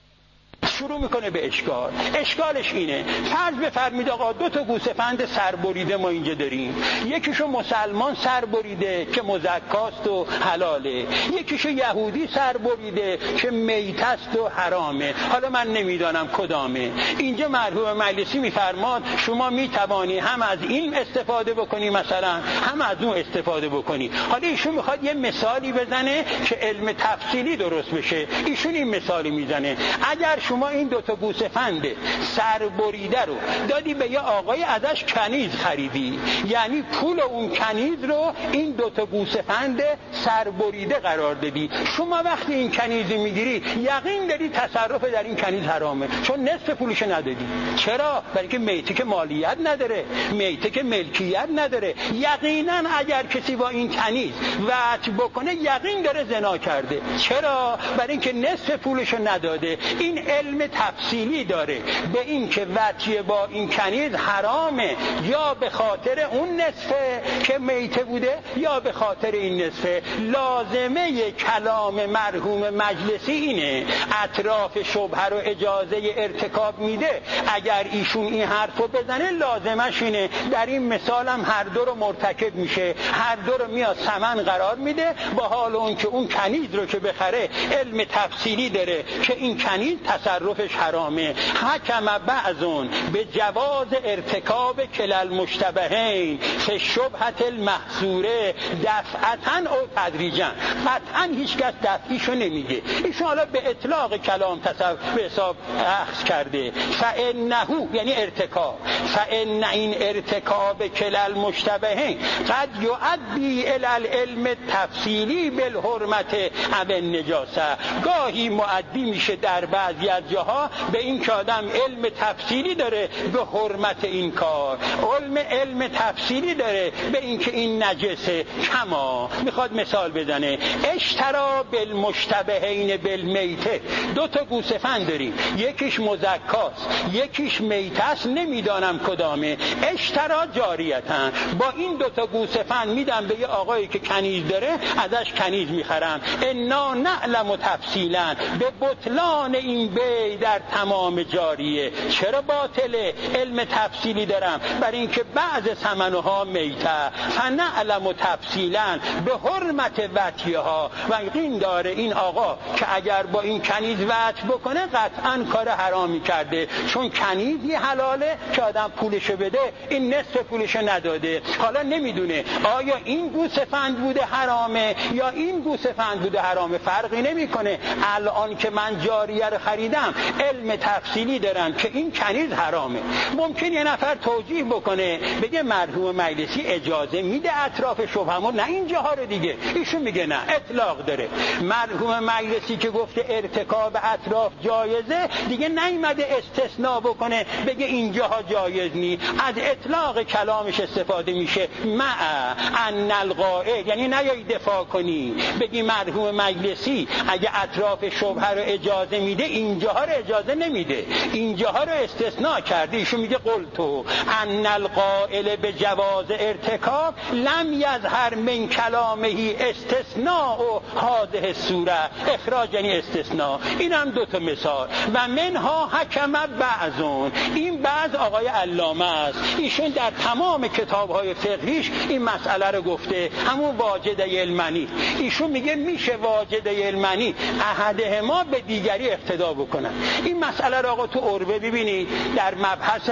شروع میکنه به اشکال. اشکالش اینه، فرض بفرمید آقا دو تا گوسفند سربریده ما اینجا داریم، یکیشو مسلمان سربریده که مزکاست و حلاله، یکیشو یهودی سربریده که میتست و حرامه. حالا من نمیدانم کدامه. اینجا مرحوم مجلسی میفرماد شما میتوانی هم از این استفاده بکنی مثلا، هم از اون استفاده بکنی. حالا ایشون میخواد یه مثالی بزنه که علم تفصیلی درست بشه. ایشون این مثالی میزنه، اگر شما این دوتا گوسفند سربریده رو دادی به یه آقای، ازش کنیز خریدی، یعنی پول اون کنیز رو این دوتا گوسفند سربریده قرار دادی. شما وقتی این کنیزی میگیری یقین داری تصرف در این کنیز حرامه، چون نصف پولش ندادی. چرا؟ برای که میته که مالیت نداره، میته که ملکیت نداره. یقینا اگر کسی با این کنیز وعد بکنه یقین داره زنا کرده. چرا؟ برای اینکه نصف پولش نداده. این علم تفصیلی داره به این که وطیه با این کنیز حرامه، یا به خاطر اون نصفه که میته بوده یا به خاطر این نصفه. لازمه کلام مرحوم مجلسی اینه، اطراف شبهه رو اجازه ارتکاب میده. اگر ایشون این حرفو بزنه لازمش اینه در این مثال هم هر دو رو مرتکب میشه، هر دو رو میاد ثمن قرار میده، با حال اون که اون کنیز رو که بخره علم تفصیلی داره که این کنیز تصرفش حرامه. حکم بعضون به جواز ارتکاب کلا المشتبهین فی شبهة المحظوره دفعتاً او تدریجاً. قطعاً هیچ کس دفعیشو نمیگه، ایشون حالا به اطلاق کلام به حساب اخذ کرده. فانه یعنی ارتکاب، فان این ارتکاب کلا المشتبهین قد یؤدی الی العلم التفصیلی بالحرمت او النجاسه. گاهی مؤدی میشه در بعضی از جاها به این که آدم علم تفصیلی داره به حرمت این کار، علم تفصیلی داره به این که این نجسه. کما میخواد مثال بزنه، اشترا بالمشتبهین بالمیته. دو تا گوسفند داریم، یکیش مزکاست یکیش میتست، نمیدانم کدامه. اشترا جاریتن، با این دو تا گوسفند میدم به یه آقایی که کنیز داره، ازش کنیز میخرم. انا نعلم تفصیلا به بطلان این بی در تمام جاریه. چرا باطله؟ علم تفصیلی دارم برای اینکه بعض ثمنها میته، فنعلم تفصیلا به حرمت وطیها. و این داره این آقا که اگر با این کنیز وطی بکنه قطعا کار حرامی کرده، چون کنیزی حلاله که آدم پولشو بده، این نصف پولشو نداده. حالا نمیدونه آیا این گوسفند بوده حرامه یا این گوسفند بوده حرامه، فرقی نمیکنه. الان که من جاریه رو خریدم علم تفصیلی دارم که این کنیز حرامه. ممکن یه نفر توجیه بکنه بگه مرحوم مجلسی اجازه میده اطراف شبهه، نه اینجاها رو دیگه. ایشون میگه نه، اطلاق داره. مرحوم مجلسی که گفته ارتکاب اطراف جایزه، دیگه نیامده استثناء بکنه بگه اینجاها جایز نی. از اطلاق کلامش استفاده میشه. مع ان القائل، یعنی نیایی دفاع کنی بگی مرحوم مجلسی اگه اطراف شبهه رو اجازه میده اینجاها رو اجازه نمیده، اینجاها رو استثناء کرده. ایشون میگه قلتو ان القائل به جواز ارتکاب لم یظهر من کلامه استثناء و هذه الصوره. اخراج یعنی استثناء. این هم دو تا مثال. و منها حکم بعضون، این بعض آقای علامه است، ایشون در تمام کتاب‌های فقهیش این مسئله رو گفته، همون واجده المنی. ایشون میگه میشه واجده المنی احدهما به دیگری اقتدا بکنن. این مسئله رو آقا تو عربه ببینید، در مبحث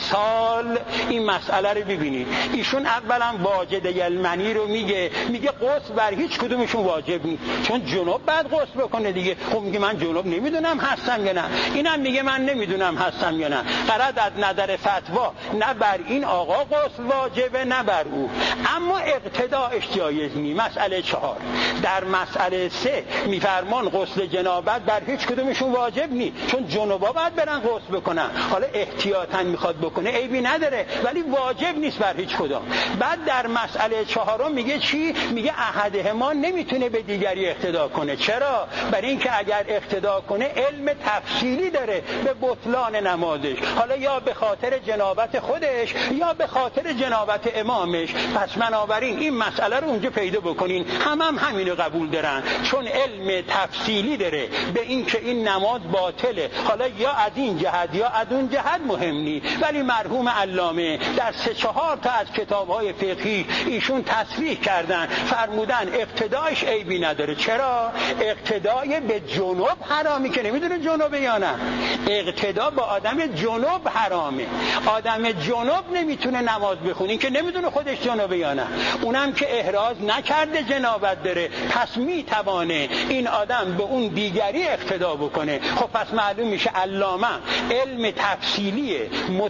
اغسال این مسئله رو ببینید. ایشون اولا واجده المنی رو میگه غسل بر هیچ کدومشون واجب نیست، چون جنوب بعد غسل بکنه دیگه. خب میگه من جنوب نمیدونم هستم یا نه، اینم میگه من نمیدونم هستم یا نه. قرار از نظر فتوا نه بر این آقا غسل واجبه نه بر او، اما اقتداءش جایز نیست. مسئله 4. در مسئله 3 میفرمان غسل جنابت بر هیچ کدومشون واجب نیست، چون جنوبا باید برن غسل بکنن. حالا احتیاطاً میخواد بکنه عیبی نداره، ولی واجب نیست بر هیچ کدوم. بعد در مسئله 4 میگه چی؟ میگه احدهما نمیتونه به دیگری اقتدا کنه. چرا؟ برای اینکه اگر اقتدا کنه علم تفصیلی داره به بطلان نمازش، حالا یا به خاطر جنابت خودش یا به خاطر جنابت امامش. پس بنابراین این مسئله رو اونجا پیدا بکنین، همینو قبول دارن، چون علم تفصیلی داره به اینکه این نماز باطله. حالا یا از این جهت یا از اون جهت مهم نیست، ولی مرحوم علامه در 3-4 تا از کتاب‌های فقهی ایشون تصریح کردن، فرمودن اقتداش عیبی نداره. چرا؟ اقتدای به جنوب حرامی که نمیدونه جنوبه یا نه. اقتدا با آدم جنوب حرامه. آدم جنوب نمیتونه نماز بخونه که نمیدونه خودش جنوبه یا نه. اونم که احراز نکرده جنابت داره، پس میتوانه این آدم به اون دیگری اقتدا بکنه. خب پس معلوم میشه علامه علم تفصیلی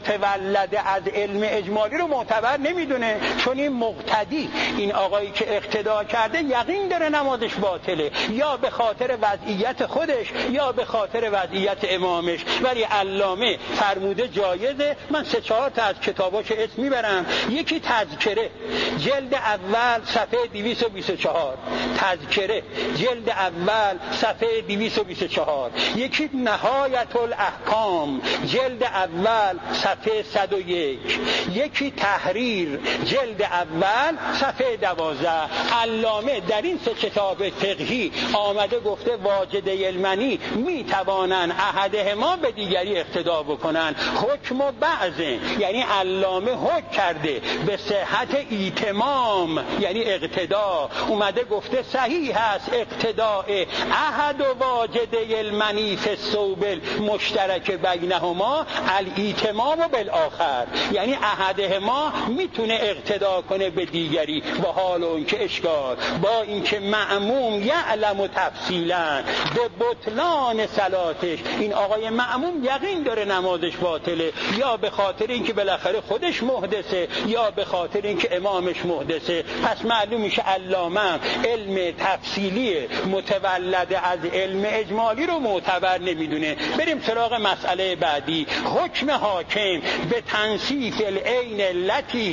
متولد از علم اجمالی رو معتبر نمیدونه، چون این مقتدی، این آقایی که اقتدا کرده یقین داره نمازش باطله، یا به خاطر وضعیت خودش یا به خاطر وضعیت امامش. ولی علامه فرموده جایزه. من 3-4 تا از کتاباش اسم میبرم. یکی تذکره جلد اول صفحه 224، تذکره جلد اول صفحه 224. یکی نهایت الاحکام جلد اول صفحه 101. یکی تحریر جلد اول صفحه 12. علامه در این 3 کتاب فقهی آمده گفته واجده المنی میتوانن احدهما به دیگری اقتدا بکنن. حکم و بعضه، یعنی علامه حکم کرده به صحت ایتمام، یعنی اقتدا. اومده گفته صحیح است اقتداء احد و واجده المنی فی الثوب المشترک بینهما الایتمام بالآخر، یعنی احدهما میتونه اقتدا کنه به دیگری با حال اون که اشکال، با اینکه مأموم یعلم تفصیلا به بطلان صلاتش. این آقای مأموم یقین داره نمازش باطله، یا به خاطر اینکه بالاخره خودش محدثه یا به خاطر اینکه امامش محدثه. پس معلوم میشه علامه علم تفصیلی متولد از علم اجمالی رو معتبر نمیدونه. بریم سراغ مسئله بعدی. حکم حاکم به تنصیف العین التي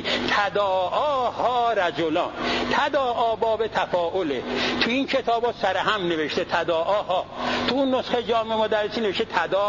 تداعاها رجلان. تداعا باب تفاعله، تو این کتابا سر هم نوشته تداعاها، تو اون نسخه جامع مدرسی نوشته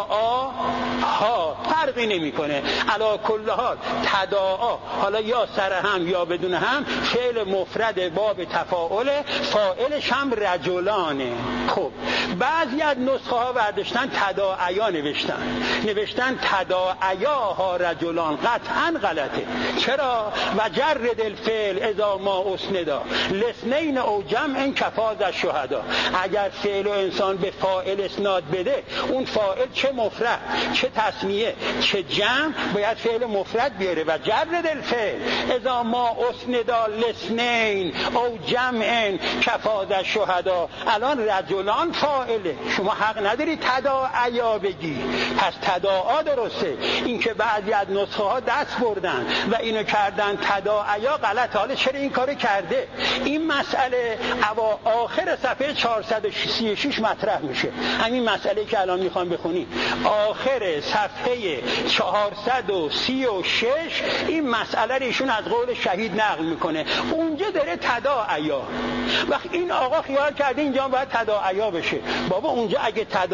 تداعاها، فرقی نمیکنه. علی کل حال تداعا حالا یا سر هم یا بدون هم فعل مفرد باب تفاعله، فاعلش هم رجلانه. خب بعضی از نسخه ها برداشتن تداعیا نوشتن تداعیاها رجلان. قطعا غلطه. چرا؟ و جرد الفعل اذا ما اسندا لسنین او جمع کفاز الشهدا. اگر فعل و انسان به فاعل اسناد بده، اون فاعل چه مفرد چه تثنیه چه جمع باید فعل مفرد بیاره. و جرد الفعل اذا ما اسندا لسنین او جمع کفاز الشهدا. الان رجلان فاعله، شما حق نداری تداعیا بگی، پس تداعا درسته. این که بعضی از نسخه ها دست بردن و اینو کردن تداعیا غلط. حالا چرا این کارو کرده؟ این مسئله آخر صفحه 436 مطرح میشه. همین مسئله که الان میخوام بخونی آخر صفحه 436 این مسئله رو ایشون از قول شهید نقل میکنه. اونجا داره تداعیا. وقت این آقا خیال کرده اینجا باید تداعیا بشه. بابا اونجا اگه تداعیاست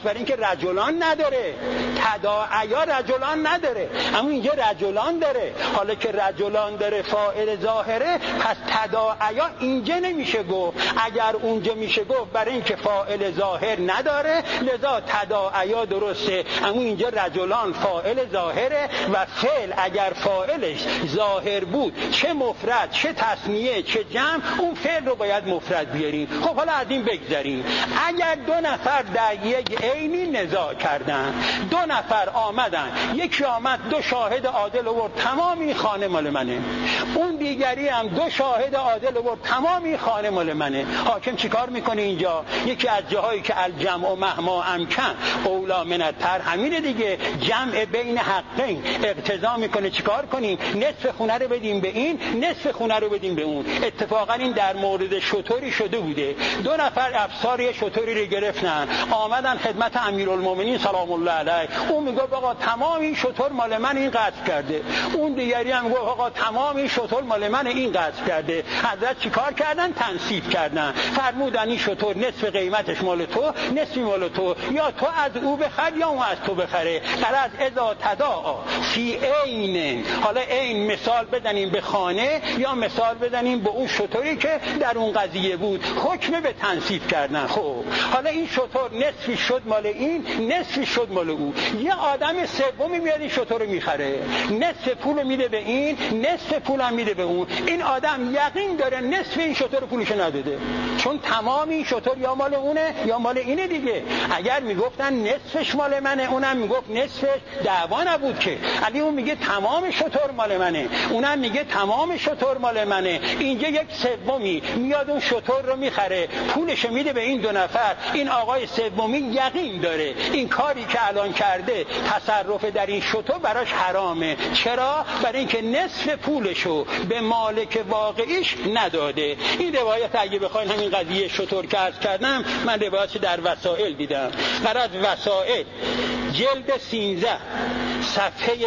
برای اینکه رجلان نداره، تداعیا رجلان نداره، اما اینجا رجلان داره. حالا که رجلان داره فاعل ظاهره، پس تداعیا اینجا نمیشه گفت. اگر اونجا میشه گفت برای اینکه فاعل ظاهر نداره لذا تداعیا درسته، اما اینجا رجلان فاعل ظاهره و فعل اگر فاعلش ظاهر بود چه مفرد چه تثنیه چه جمع اون فعل رو باید مفرد بیاریم. خب حالا از این بگذریم. اگر دو نفر در یک عینی نزاع کردن، دو نفر آمدن، یکی آمد دو شاهد عادل آورد تمام این خانه مال منه، اون دیگری هم دو شاهد عادل آورد تمام این خانه مال منه، حاکم چیکار میکنه اینجا؟ یکی از جاهایی که الجمع و مهما امکن اولا من التر همینه دیگه، جمع بین حقین اقتضا میکنه چیکار کنیم؟ نصف خونه رو بدیم به این، نصف خونه رو بدیم به اون. اتفاقا این در مورد شطوری شده بوده، دو نفر افسار یه شطوری رو گرفتن آمدن خدمت امیرالمومنین سلام الله علیه، اون میگه آقا تمام این شطور مال من این قصد کرده، اون دیگری هم میگه آقا تمام این شطور مال من این قصد کرده. حضرت چیکار کردن؟ تنصیف کردن، فرمودن این شطور نصف قیمتش مال تو، نصف مال تو، یا تو از او بخر یا اون از تو بخره. قرض اذا تداعا فی عین، حالا عین مثال بزنیم به خانه یا مثال بزنیم به اون شطوری که در اون قضیه بود، حکم به تنصیف کردن. خب حالا این شطور نصفی شد مال این، نصفی شد مال او، یه آدم سومی میاد این شطور رو میخره، نصف پول میده به این، نصف پول هم میده به اون. این آدم یقین داره نصف این شطور پولش نداده، چون تمام این شطور یا مال اونه یا مال اینه دیگه. اگر میگفتن نصفش مال منه اونم میگفت نصفش، دعوا نبود که. علی اون میگه تمام شطور مال منه، اونم میگه تمام شطور مال منه. اینجا یک سومی میاد اون شطور رو میخره، پولش میده به این دو نفر. این آقای سومی یقین داره این کاری که الان کرده تصرف در این شطور براش حرامه. چرا؟ برای اینکه نصف پولشو به مالک واقعیش نداده. این روایت اگه بخواین همین قضیه شطور که عرض کردم، من روایتش در وسائل دیدم. برای وسائل جلد 13 صفحه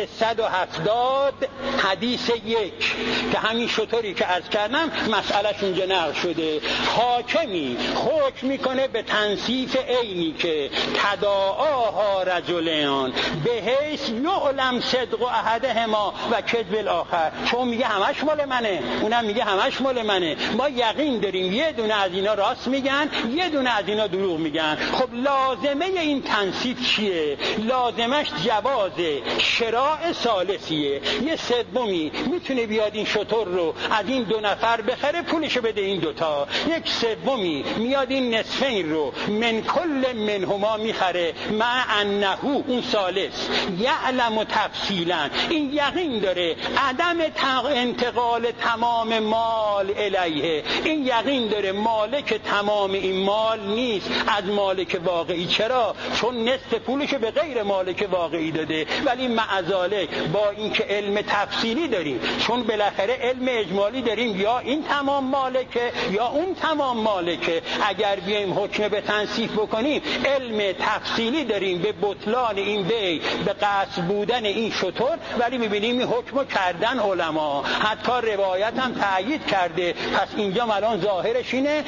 170 حدیث 1 که همین شطوری که عرض کردم مسئلهش اونجا نقل شده. حاکمی حکم میکنه به تنصیف عینی که تداعاها رجلان به حیث یعلم صدق احدهما و کذب الاخر، چون میگه همش مال منه اونم میگه همش مال منه، ما یقین داریم یه دونه از اینا راست میگن یه دونه از اینا دروغ میگن. خب لازمه این تنصیف چیه؟ لازمش جواز شراء ثالثیه. یه سومی میتونه بیاد این شطور رو از این دو نفر بخره پولشو بده این دوتا، یک سومی میاد این نصفین رو من کل منهما میخره مع انه اون ثالث یعلم تفصیلا، این یقین داره عدم انتقال تمام مال الیه، این یقین داره مالک تمام این مال نیست از مالک واقعی. چرا؟ چون نصف پولشو به غیر مالک واقعی داده. ولی معذالک با اینکه علم تفصیلی داریم، چون بالاخره علم اجمالی داریم، یا این تمام مالکه یا اون تمام مالکه، اگر بیایم حکم به تنصیف بکنیم علم تفصیلی داریم به بطلان این بیع، به قصد بودن این شطور، ولی میبینیم این حکمو کردن علما، حتی روایت هم تأیید کرده. پس اینجا الان ظاهرش اینه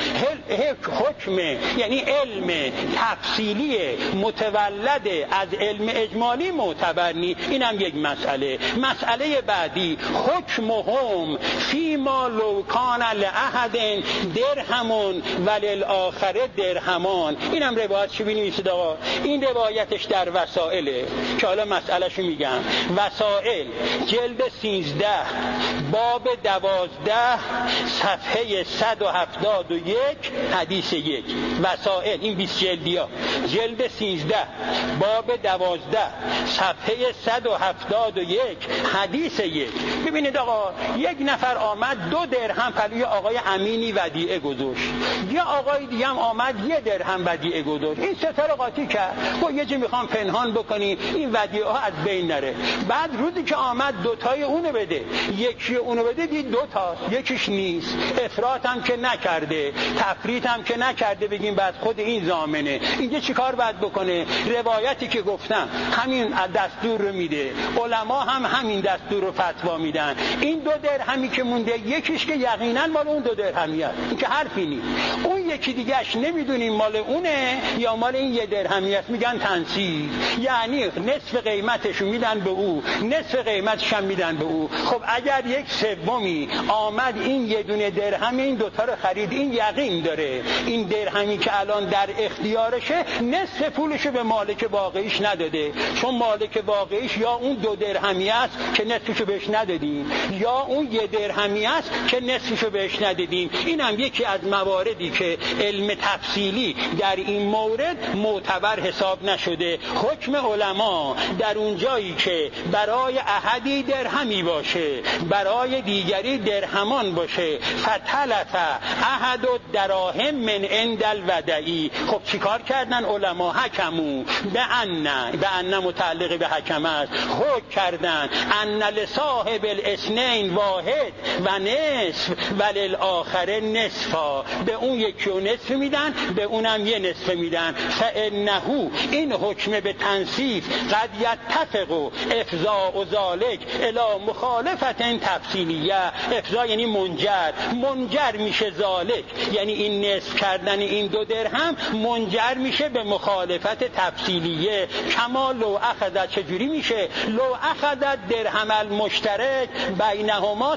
حکم یعنی علم تفصیلی متولد از علم اجمالی معتبر نی. اینم یک مسئله. مسئله بعدی حکمهم فیما لو کان لأحد درهم وللآخر درهمان. اینم روایتش ببینید آقا، این روایتش در وسائله که حالا مسئلهشو میگم. وسائل جلد 13 باب 12 صفحه 171 حدیث 1. وسائل این 20 جلدیا، جلد 13 باب 12 صفحه 171 حدیث 1. ببینید آقا، یک نفر آمد 2 درهم پلوی آقای امینی ودیعه گذاشت، یه آقای دیگه هم آمد 1 درهم ودیعه گذاشت. این سه تا رو قاطی کرد، با یه جا میخوام پنهان بکنی این ودیعه ها از بین نره. بعد روزی که آمد 2 تای اونو بده، یکی اونو بده، دید 2 تا، یکیش نیست. افراط هم که نکرده، تفریط هم که نکرده بگیم بعد خود این ضامنه. اینجا چیکار باید بکنه؟ روایتی که گفتم همین دستور رو میده، علما هم همین دستور رو فتوا میدن. این 2 درهمی که مونده، یکیش که یقینا مال اون 2 درهمیه، این که حرفی نیست. اون یکی دیگهش نمیدونیم مال اونه یا مال این یه درهمی است، میگن تنصیف، یعنی نصف قیمتشو میدن به او، نصف قیمتش هم میدن به او. خب اگر یک سومی آمد این یه دونه درهم این دوتا رو خرید، این یقین داره این درهمی که الان در اختیارشه نصف پولشو به مالک واقعیش نداده، چون مالک واقعیش یا اون دو درهمی است که نصفشو بهش ندادیم یا اون یه درهمی است که نصفشو بهش ندادیم. این هم یکی از مواردی که علم تفصیلی در این مورد معتبر حساب نشده. حکم علما در اون جایی که برای احدی درهمی باشه برای دیگری درهمان باشه، فتلف احد الدراهم من عند الودعی، خب چیکار کردن علما؟ حکمو به ان متعلق به حکم است، حکم کردن ان لصاحب الاثنین واحد و نصف وللآخر نصفا، به اون یکی و نصف میدن به اونم یه نصف میدن. فانه این حکم به تنصیف قد یتفق افضاء ذلک الی مخالفت تفصیلیه. افضاء یعنی منجر میشه ذالک، یعنی این نصف کردن این دو درهم منجر میشه به مخالفت تفصیلیه. کما لو اخذت، چجوری میشه؟ لو اخذت درهم المشترک بینهما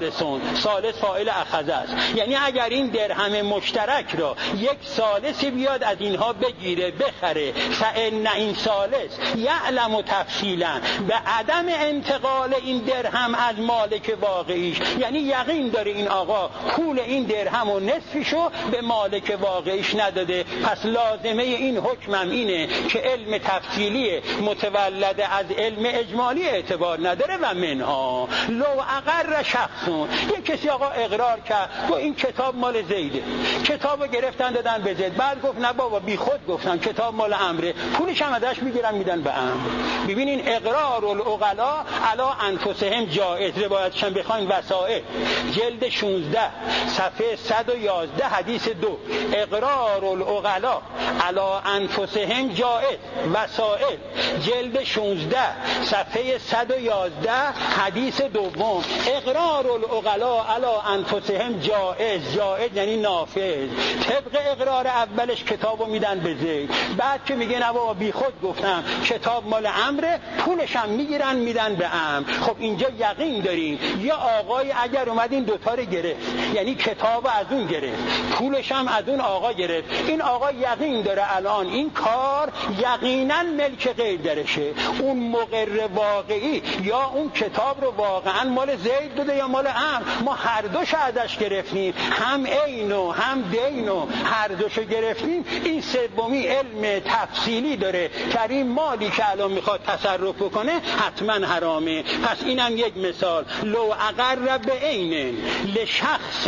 ثالث فاعل اخذ است، یعنی اگر این درهم مشترک را یک ثالثی بیاد از اینها بگیره بخره، فان این ثالث یعلم تفصیلا به عدم انتقال این درهم از مالک واقعیش، یعنی یقین داره این آقا پول این درهم و نصفشو به مالک واقعیش نداده. پس لازمه این حکمم اینه که علم تفصیلی متولد از علم اجمالی اعتبار نداره. و منها لو اقر شخصون، یک کسی آقا اقرار کرد تو این کتاب مال زیده، کتابو گرفتن دادن به زید، بعد گفت نه بابا بی خود گفتن کتاب مال عمره، پولش هم ازش میگیرن میدن به عمرو. ببینین اقرار العقلاء علی انفسهم جائز، روایتشون بخواین وسائل جلد 16 صفحه 111 حدیث 2، اقرار العقلاء علی انفسهم جائز، وسائل جلد 16 صفحه 111 حدیث دوم، اقرار العقلاء علی انفسهم جائز یعنی نافذ. طبق اقرار اولش کتابو میدن به زید، بعد که میگه نه بابا بی خود گفتم کتاب مال عمره، پولش هم میگیرن میدن به عمرو. خب اینجا یقین داریم یه آقای اگر اومد این دوتا رو گرفت، یعنی کتابو از اون گرفت پولش هم از اون آقا گرفت، این آقا یقین داره الان این کار یقینا ملک غیر درشه، اون مقر واقعی یا اون کتاب رو واقعا مال زید بوده یا مال عمرو، ما هر دوشو ازش گرفتیم، هم عین و هم دین و هر دوشو گرفتیم. این سومی علم تفصیلی داره که این مالی که الان میخواد تصرف بکنه حتما حرامه. پس اینم یک مثال. لو اقر به عین لشخص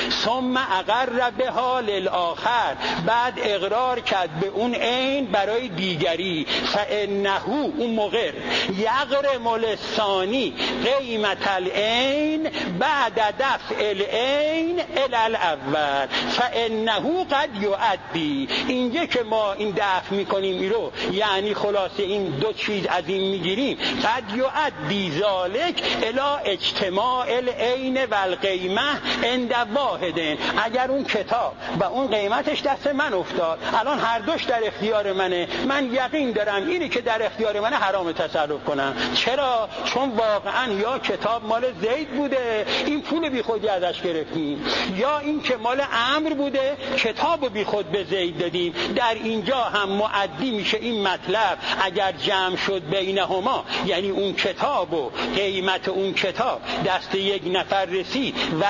ثم اقر به حال الاخر، بعد اقرار کرد به اون عین برای دیگری، فانه اون مقر یغرم الثانی قیمت العین بعد دفع العین الی الاول فانه قد یؤدی. اینجا که ما این دفع میکنیم این رو، یعنی خلاصه این دو چیز از این میگیریم، قد یؤدی ذالک الی اجتماع العین و القیمه عند واحد. اگر اون کتاب و اون قیمتش دست من افتاد، الان هر دوش در اختیار منه، من یقین دارم اینی که در اختیار منه حرام تصرف کنم. چرا؟ چون واقعا یا کتاب مال زید بوده این پول بی خودی ازش گرفتیم، یا این که مال عمرو بوده کتابو بی خود به زید دادیم. در اینجا هم معدی میشه این مطلب اگر جمع شد بینهما، یعنی اون کتاب و قیمت اون کتاب دست یک نفر رسید و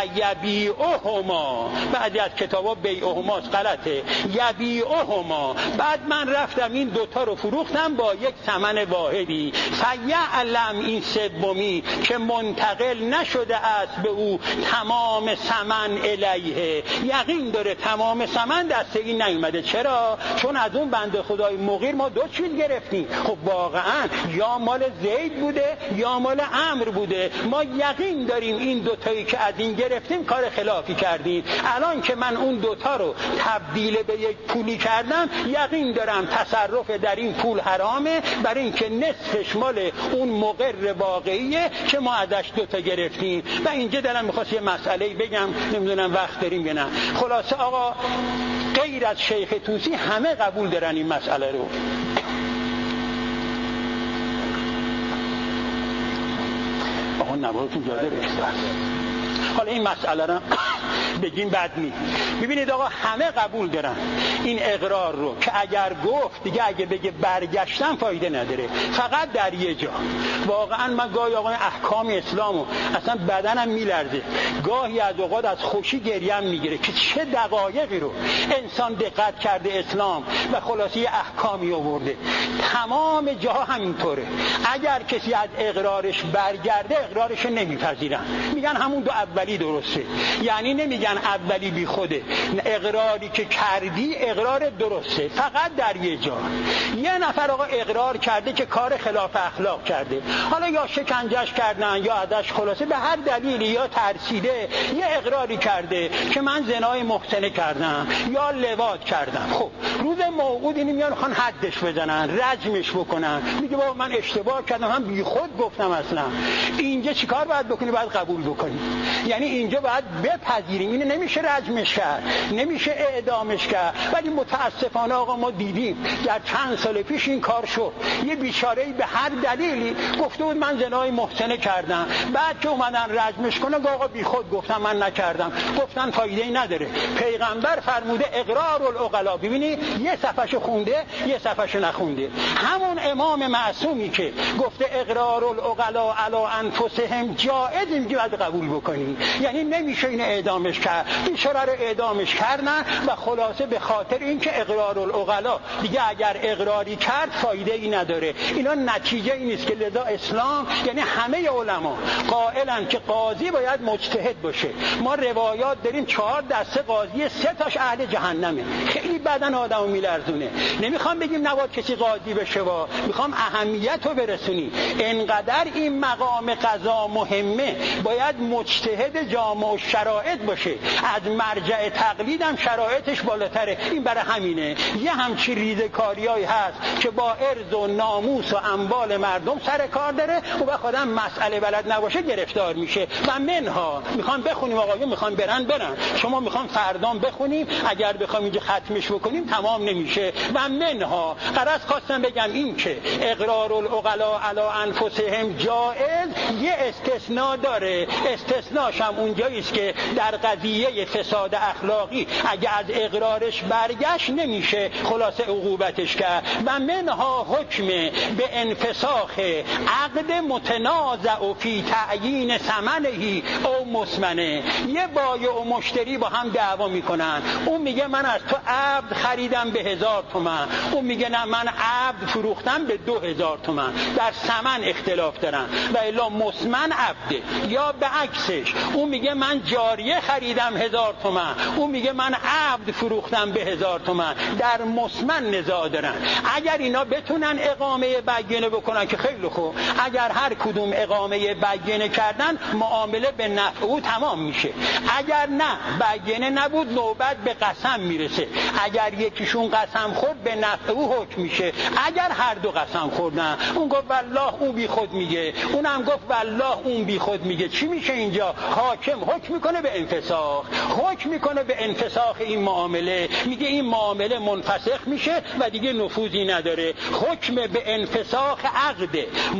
یبیعهما، بعضی از کتابا بیعهما غلطه، یبیعهما، بعد من رفتم این دوتا رو فروختم با یک ثمن واحدی، فیعلم این سومی که منتقل نشده است به او تمام ثمن الیه، یقین داره تمام ثمن دست این نیومده. چرا؟ چون از اون بنده خدای مغیر ما دو چیز گرفتیم، خب واقعا یا مال زید بوده یا مال عمرو بوده، ما یقین داریم این دوتایی که از این گرفتیم کار خلافی کردیم. الان که من اون دوتا رو تبدیل به یک پولی کردم، یقین دارم تصرف در این پول حرامه، برای اینکه نصفش مال اون مقر واقعیه که ما ازش دوتا گرفتیم. و اینجا دلم میخواست یه مسئله بگم، نمیدونم وقت داریم یا نه. خلاصه آقا غیر از شیخ طوسی همه قبول دارن این مسئله رو. آقا نوارتون جاده بهتر. حالا این مسئله رو بگیم بد نی. ببینید آقا همه قبول دارن این اقرار رو که اگر گفت دیگه اگه بگه برگشتن فایده نداره، فقط در یه جا. واقعا من گاهی آقا احکام اسلامو اصلا بدنم میلرزه، گاهی از اوقات از خوشی گریم میگیره که چه دقایقی رو انسان دقت کرده اسلام و خلاصه احکامی آورده. تمام جاها همینطوره. اگر کسی از اقرارش برگرده اقرارش نمیپذیرن، میگن همون دو اولی درسته. یعنی نمیگن اولی بی خوده، اقراری که کردی اقرار درسته، فقط در یه جا. یه نفر آقا اقرار کرده که کار خلاف اخلاق کرده، حالا یا شکنجهش کردن یا ازش خلاصه به هر دلیلی یا ترسیده یه اقراری کرده که من زنای محسنه کردم یا لواط کردم. خب روز موعود اینی میان خان حدش بزنن، رجمش بکنن، میگه بابا من اشتباه کردم، من بی خود گفتم. اصلا اینجا چیکار باید بکنی؟ باید قبول بکنی. یعنی اینجا باید بپذیریم اینو نمیشه رجمش کرد، نمیشه اعدامش کرد. ولی متاسفانه آقا ما دیدیم در چند سال پیش این کار شد. یه بیچاره‌ای به هر دلیلی گفته بود من زنای محسنه کردم، بعد که اومدن رجمش کنه آقا بی خود گفتم من نکردم. گفتن فایده‌ای نداره. پیغمبر فرموده اقرار العقلا. ببینی یه صفحه‌شو خونده یه صفحه‌شو نخونده. همون امام معصومی که گفته اقرار العقلا علی انفسهم جائز، اینجا باید قبول بکنی. یعنی نمیشه این اعدامش کرد. بیچاره رو اعدامش کردن و خلاصه به خاطر اینکه اقرار العقلا دیگه اگر اقراری کرد فایده ای نداره. اینا نتیجه این است که لذا اسلام یعنی همه علما قائلن که قاضی باید مجتهد باشه. ما روایات داریم 4 دسته قاضی 3 تاش اهل جهنمه. خیلی بدن آدمو میلرزونه. نمیخوام بگیم نباید کسی قاضی بشه، میخوام اهمیت رو برسونی. انقدر این مقام قضا مهمه، باید مجتهد جامع و شرایط باشه. از مرجع تقلیدم شرایطش بالاتره. این برای همینه یه همچین ریزکاریایی هست که با عرض و ناموس و اموال مردم سر کار داره و وقت آدم مسئله بلد نباشه گرفتار میشه. و منها میخوام بخونیم آقایون، میخوام برن شما میخوام فردام بخونیم، اگر بخوام اینجا ختمش بکنیم تمام نمیشه. و منها غرض خواستم بگم این که اقرار العقلا علی انفسهم جائز یه استثناء داره. استثناءش هم اونجایی است که در قضیه فساد اخلاقی اگه از اقرارش برگشت نمیشه خلاصه عقوبتش کرد. و منها حکم به انفساخ عقد متنازع فی تعیین ثمنه او مسمنه. یه بایع و مشتری با هم دعوا میکنن، اون میگه من از تو عبد خریدم به 1000 تومان، اون میگه نه من عبد فروختم به 2000 تومان. در ثمن اختلاف دارن و الا مسمن عبده. یا به عکسش اون میگه من جاریه خریدم 1000 تومان، اون میگه من عبد فروختم به 1000 تومان. در مسمن نزاع دارن. اگر اینا بتونن اقامه بیانه بکنن که خیلی خوب، اگر هر کدوم اقامه بیانه کردن معامله به نفع او تمام میشه. اگر نه بیانه نبود نوبت به قسم میرسه. اگر یکیشون قسم خورد به نفع او حکم میشه. اگر هر دو قسم خوردن، اون گفت والله اون بی خود میگه، اونم گفت والله اون بی خود میگه، چی میشه اینجا؟ حاکم حکم میکنه به انفساخ، حکم میکنه به انفساخ این معامله، میگه این معامله منفسخ میشه و دیگه نفوذی نداره. حکم به انفساخ عقد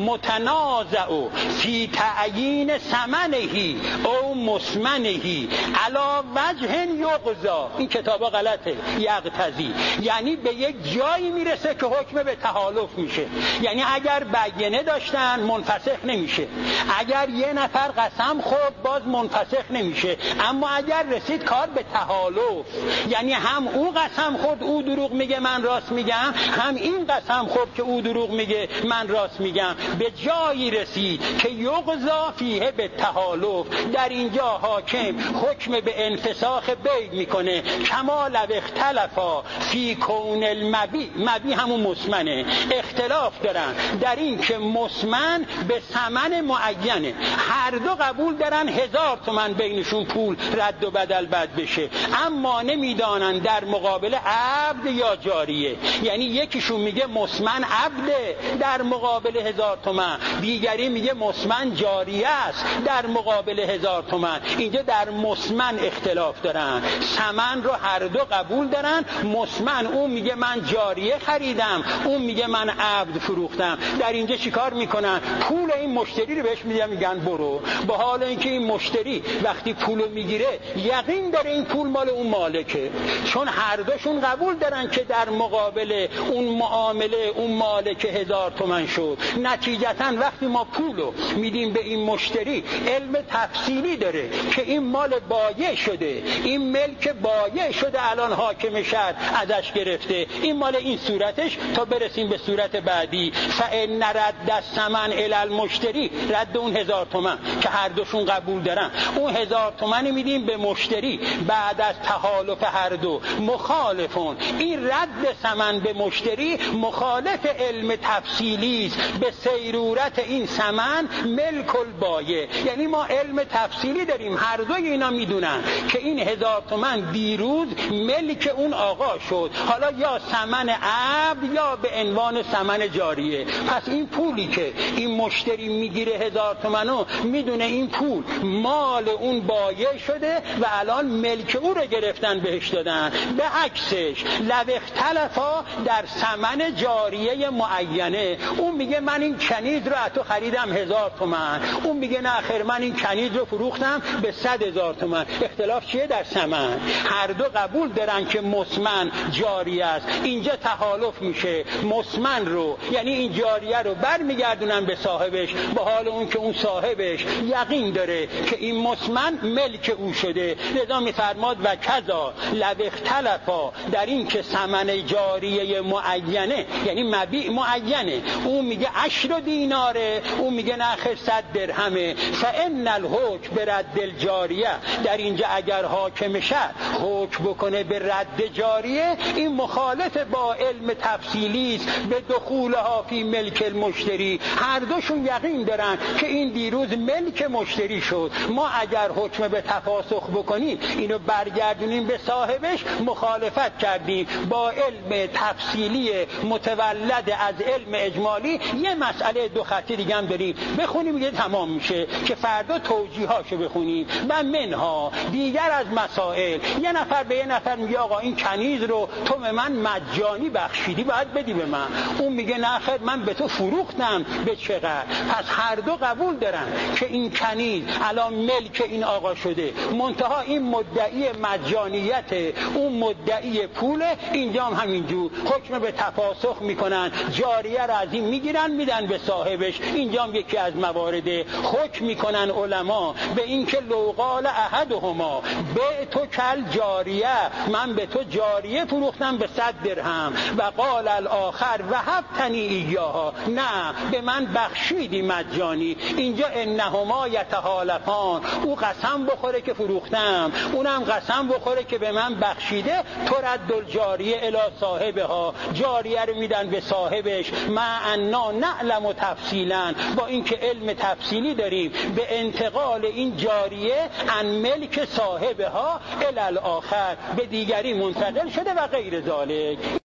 متنازع فی تعیین ثمنه او مسمنه علی وجه یقضا. این کتابا غلطه. یقتضی یعنی به یک جایی میرسه که حکم به تحالف میشه. یعنی اگر بیانه داشتن منفسخ نمیشه، اگر یه نفر قسم خورد باز منفسخ نمیشه. اما اگر رسید کار به تحالف، یعنی هم او قسم خورد او دروغ میگه من راست میگم، هم این قسم خورد که او دروغ میگه من راست میگم، به جایی رسید که یقضا فیه به تحالف. در اینجا حاکم حکم به انفساخ بیع میکنه. کما لو اختلفا فی کون المبی، مبی همون مسمنه، اختلاف دارن در این که مسمن به ثمن معینه. هر دو قبول دارن 1000 1000 تومان بینشون پول رد و بدل بد بشه، اما نمیدانن در مقابل عبد یا جاریه. یعنی یکیشون میگه مسمن عبده در مقابل 1000 تومان، دیگری میگه مسمن جاریه است در مقابل 1000 تومان. اینجا در مسمن اختلاف دارن، ثمن رو هر دو قبول دارن. مسمن اون میگه من جاریه خریدم، اون میگه من عبد فروختم. در اینجا چیکار میکنن؟ پول این مشتری رو بهش میدن، میگن برو، با حال اینکه این مشتری وقتی پولو میگیره یقین داره این پول مال اون مالکه، چون هر دوشون قبول دارن که در مقابل اون معامله اون مالک 1000 تومان شد. نتیجتا وقتی ما پولو میدیم به این مشتری، علم تفصیلی داره که این مال بایع شده، این ملک بایع شده، الان حاکم شهر ازش گرفته، این مال این صورتش تا برسیم به صورت بعدی. فإن رد الثمن الی المشتری، رد اون 1000 تومان که هر دوشون قبول دارن، اون 1000 تومانی میدیم به مشتری بعد از تحالف هر دو مخالفون. این رد ثمن به مشتری مخالف علم تفصیلی است به سیرورت این ثمن ملک البایع. یعنی ما علم تفصیلی داریم، هر دوی اینا میدونن که این 1000 تومان دیروز ملک اون آقا شد، حالا یا ثمن عبد یا به عنوان ثمن جاریه. پس این پولی که این مشتری میگیره 1000 تومانو، میدونه این پول مال اون بایع شده و الان ملک او رو گرفتن بهش دادن. به عکسش لو اختلفا در ثمن جاریه معینه، اون میگه من این کنیز رو از تو خریدم 1000 تومان، اون میگه نه خیر من این کنیز رو فروختم به 100,000 تومان. اختلاف چیه؟ در ثمن. هر دو قبول دارن که مسمن جاریه است. اینجا تحالف میشه، مسمن رو یعنی این جاریه رو برمیگردونن به صاحبش، با حال اون که اون صاحبش یقین داره که این مسمن ملک او شده. لذا میفرماد و کذا لو اختلفا در این که ثمن جاریه معینه، یعنی مبیع معینه، اون میگه 10 دیناره، اون میگه نه خیر 100 درهمه. فان الحکم برد الجاریه، در اینجا اگر حاکم شهر حکم بکنه به رد جاریه، این مخالف با علم تفصیلی است به دخولها فی ملک المشتری. هر دوشون یقین دارن که این دیروز ملک مشتری شد. ما اگر حکم به تفاسخ بکنیم، اینو برگردونیم به صاحبش، مخالفت کردیم با علم تفصیلی متولد از علم اجمالی. یه مسئله 2 خطی دیگه هم داریم، بخونیم یه تمام میشه که فردا توجیهاشو بخونیم. و منها دیگر از مسائل، یه نفر به یه نفر میگه آقا این کنیز رو تو به من مجانی بخشیدی، باید بدی به من. اون میگه نه خیر من به تو فروختم به چقدر. پس هر دو قبول دارن که این کنیز الان ملک این آقا شده، منتها این مدعی مجانیت، اون مدعی پوله. اینجا هم همینجور حکم به تفاسخ میکنن، جاریه را از این میگیرن میدن به صاحبش. اینجا هم یکی از موارد حکم میکنن علما به این که لو قال احدهما بعت کل جاریه، من به تو جاریه فروختم به 100 درهم، و قال الاخر وهبتنی ایاها، نه به من بخشیدی مجانی. اینجا انهما یتحالفان، او قسم بخوره که فروختم، اونم قسم بخوره که به من بخشیده. تو رد الجاریه الی صاحبها، جاریه رو میدن به صاحبش. مع انا نعلم تفصیلا، با اینکه علم تفصیلی داریم به انتقال این جاریه عن ملک صاحبها الی الاخر، به دیگری منتقل شده و غیر ذالک.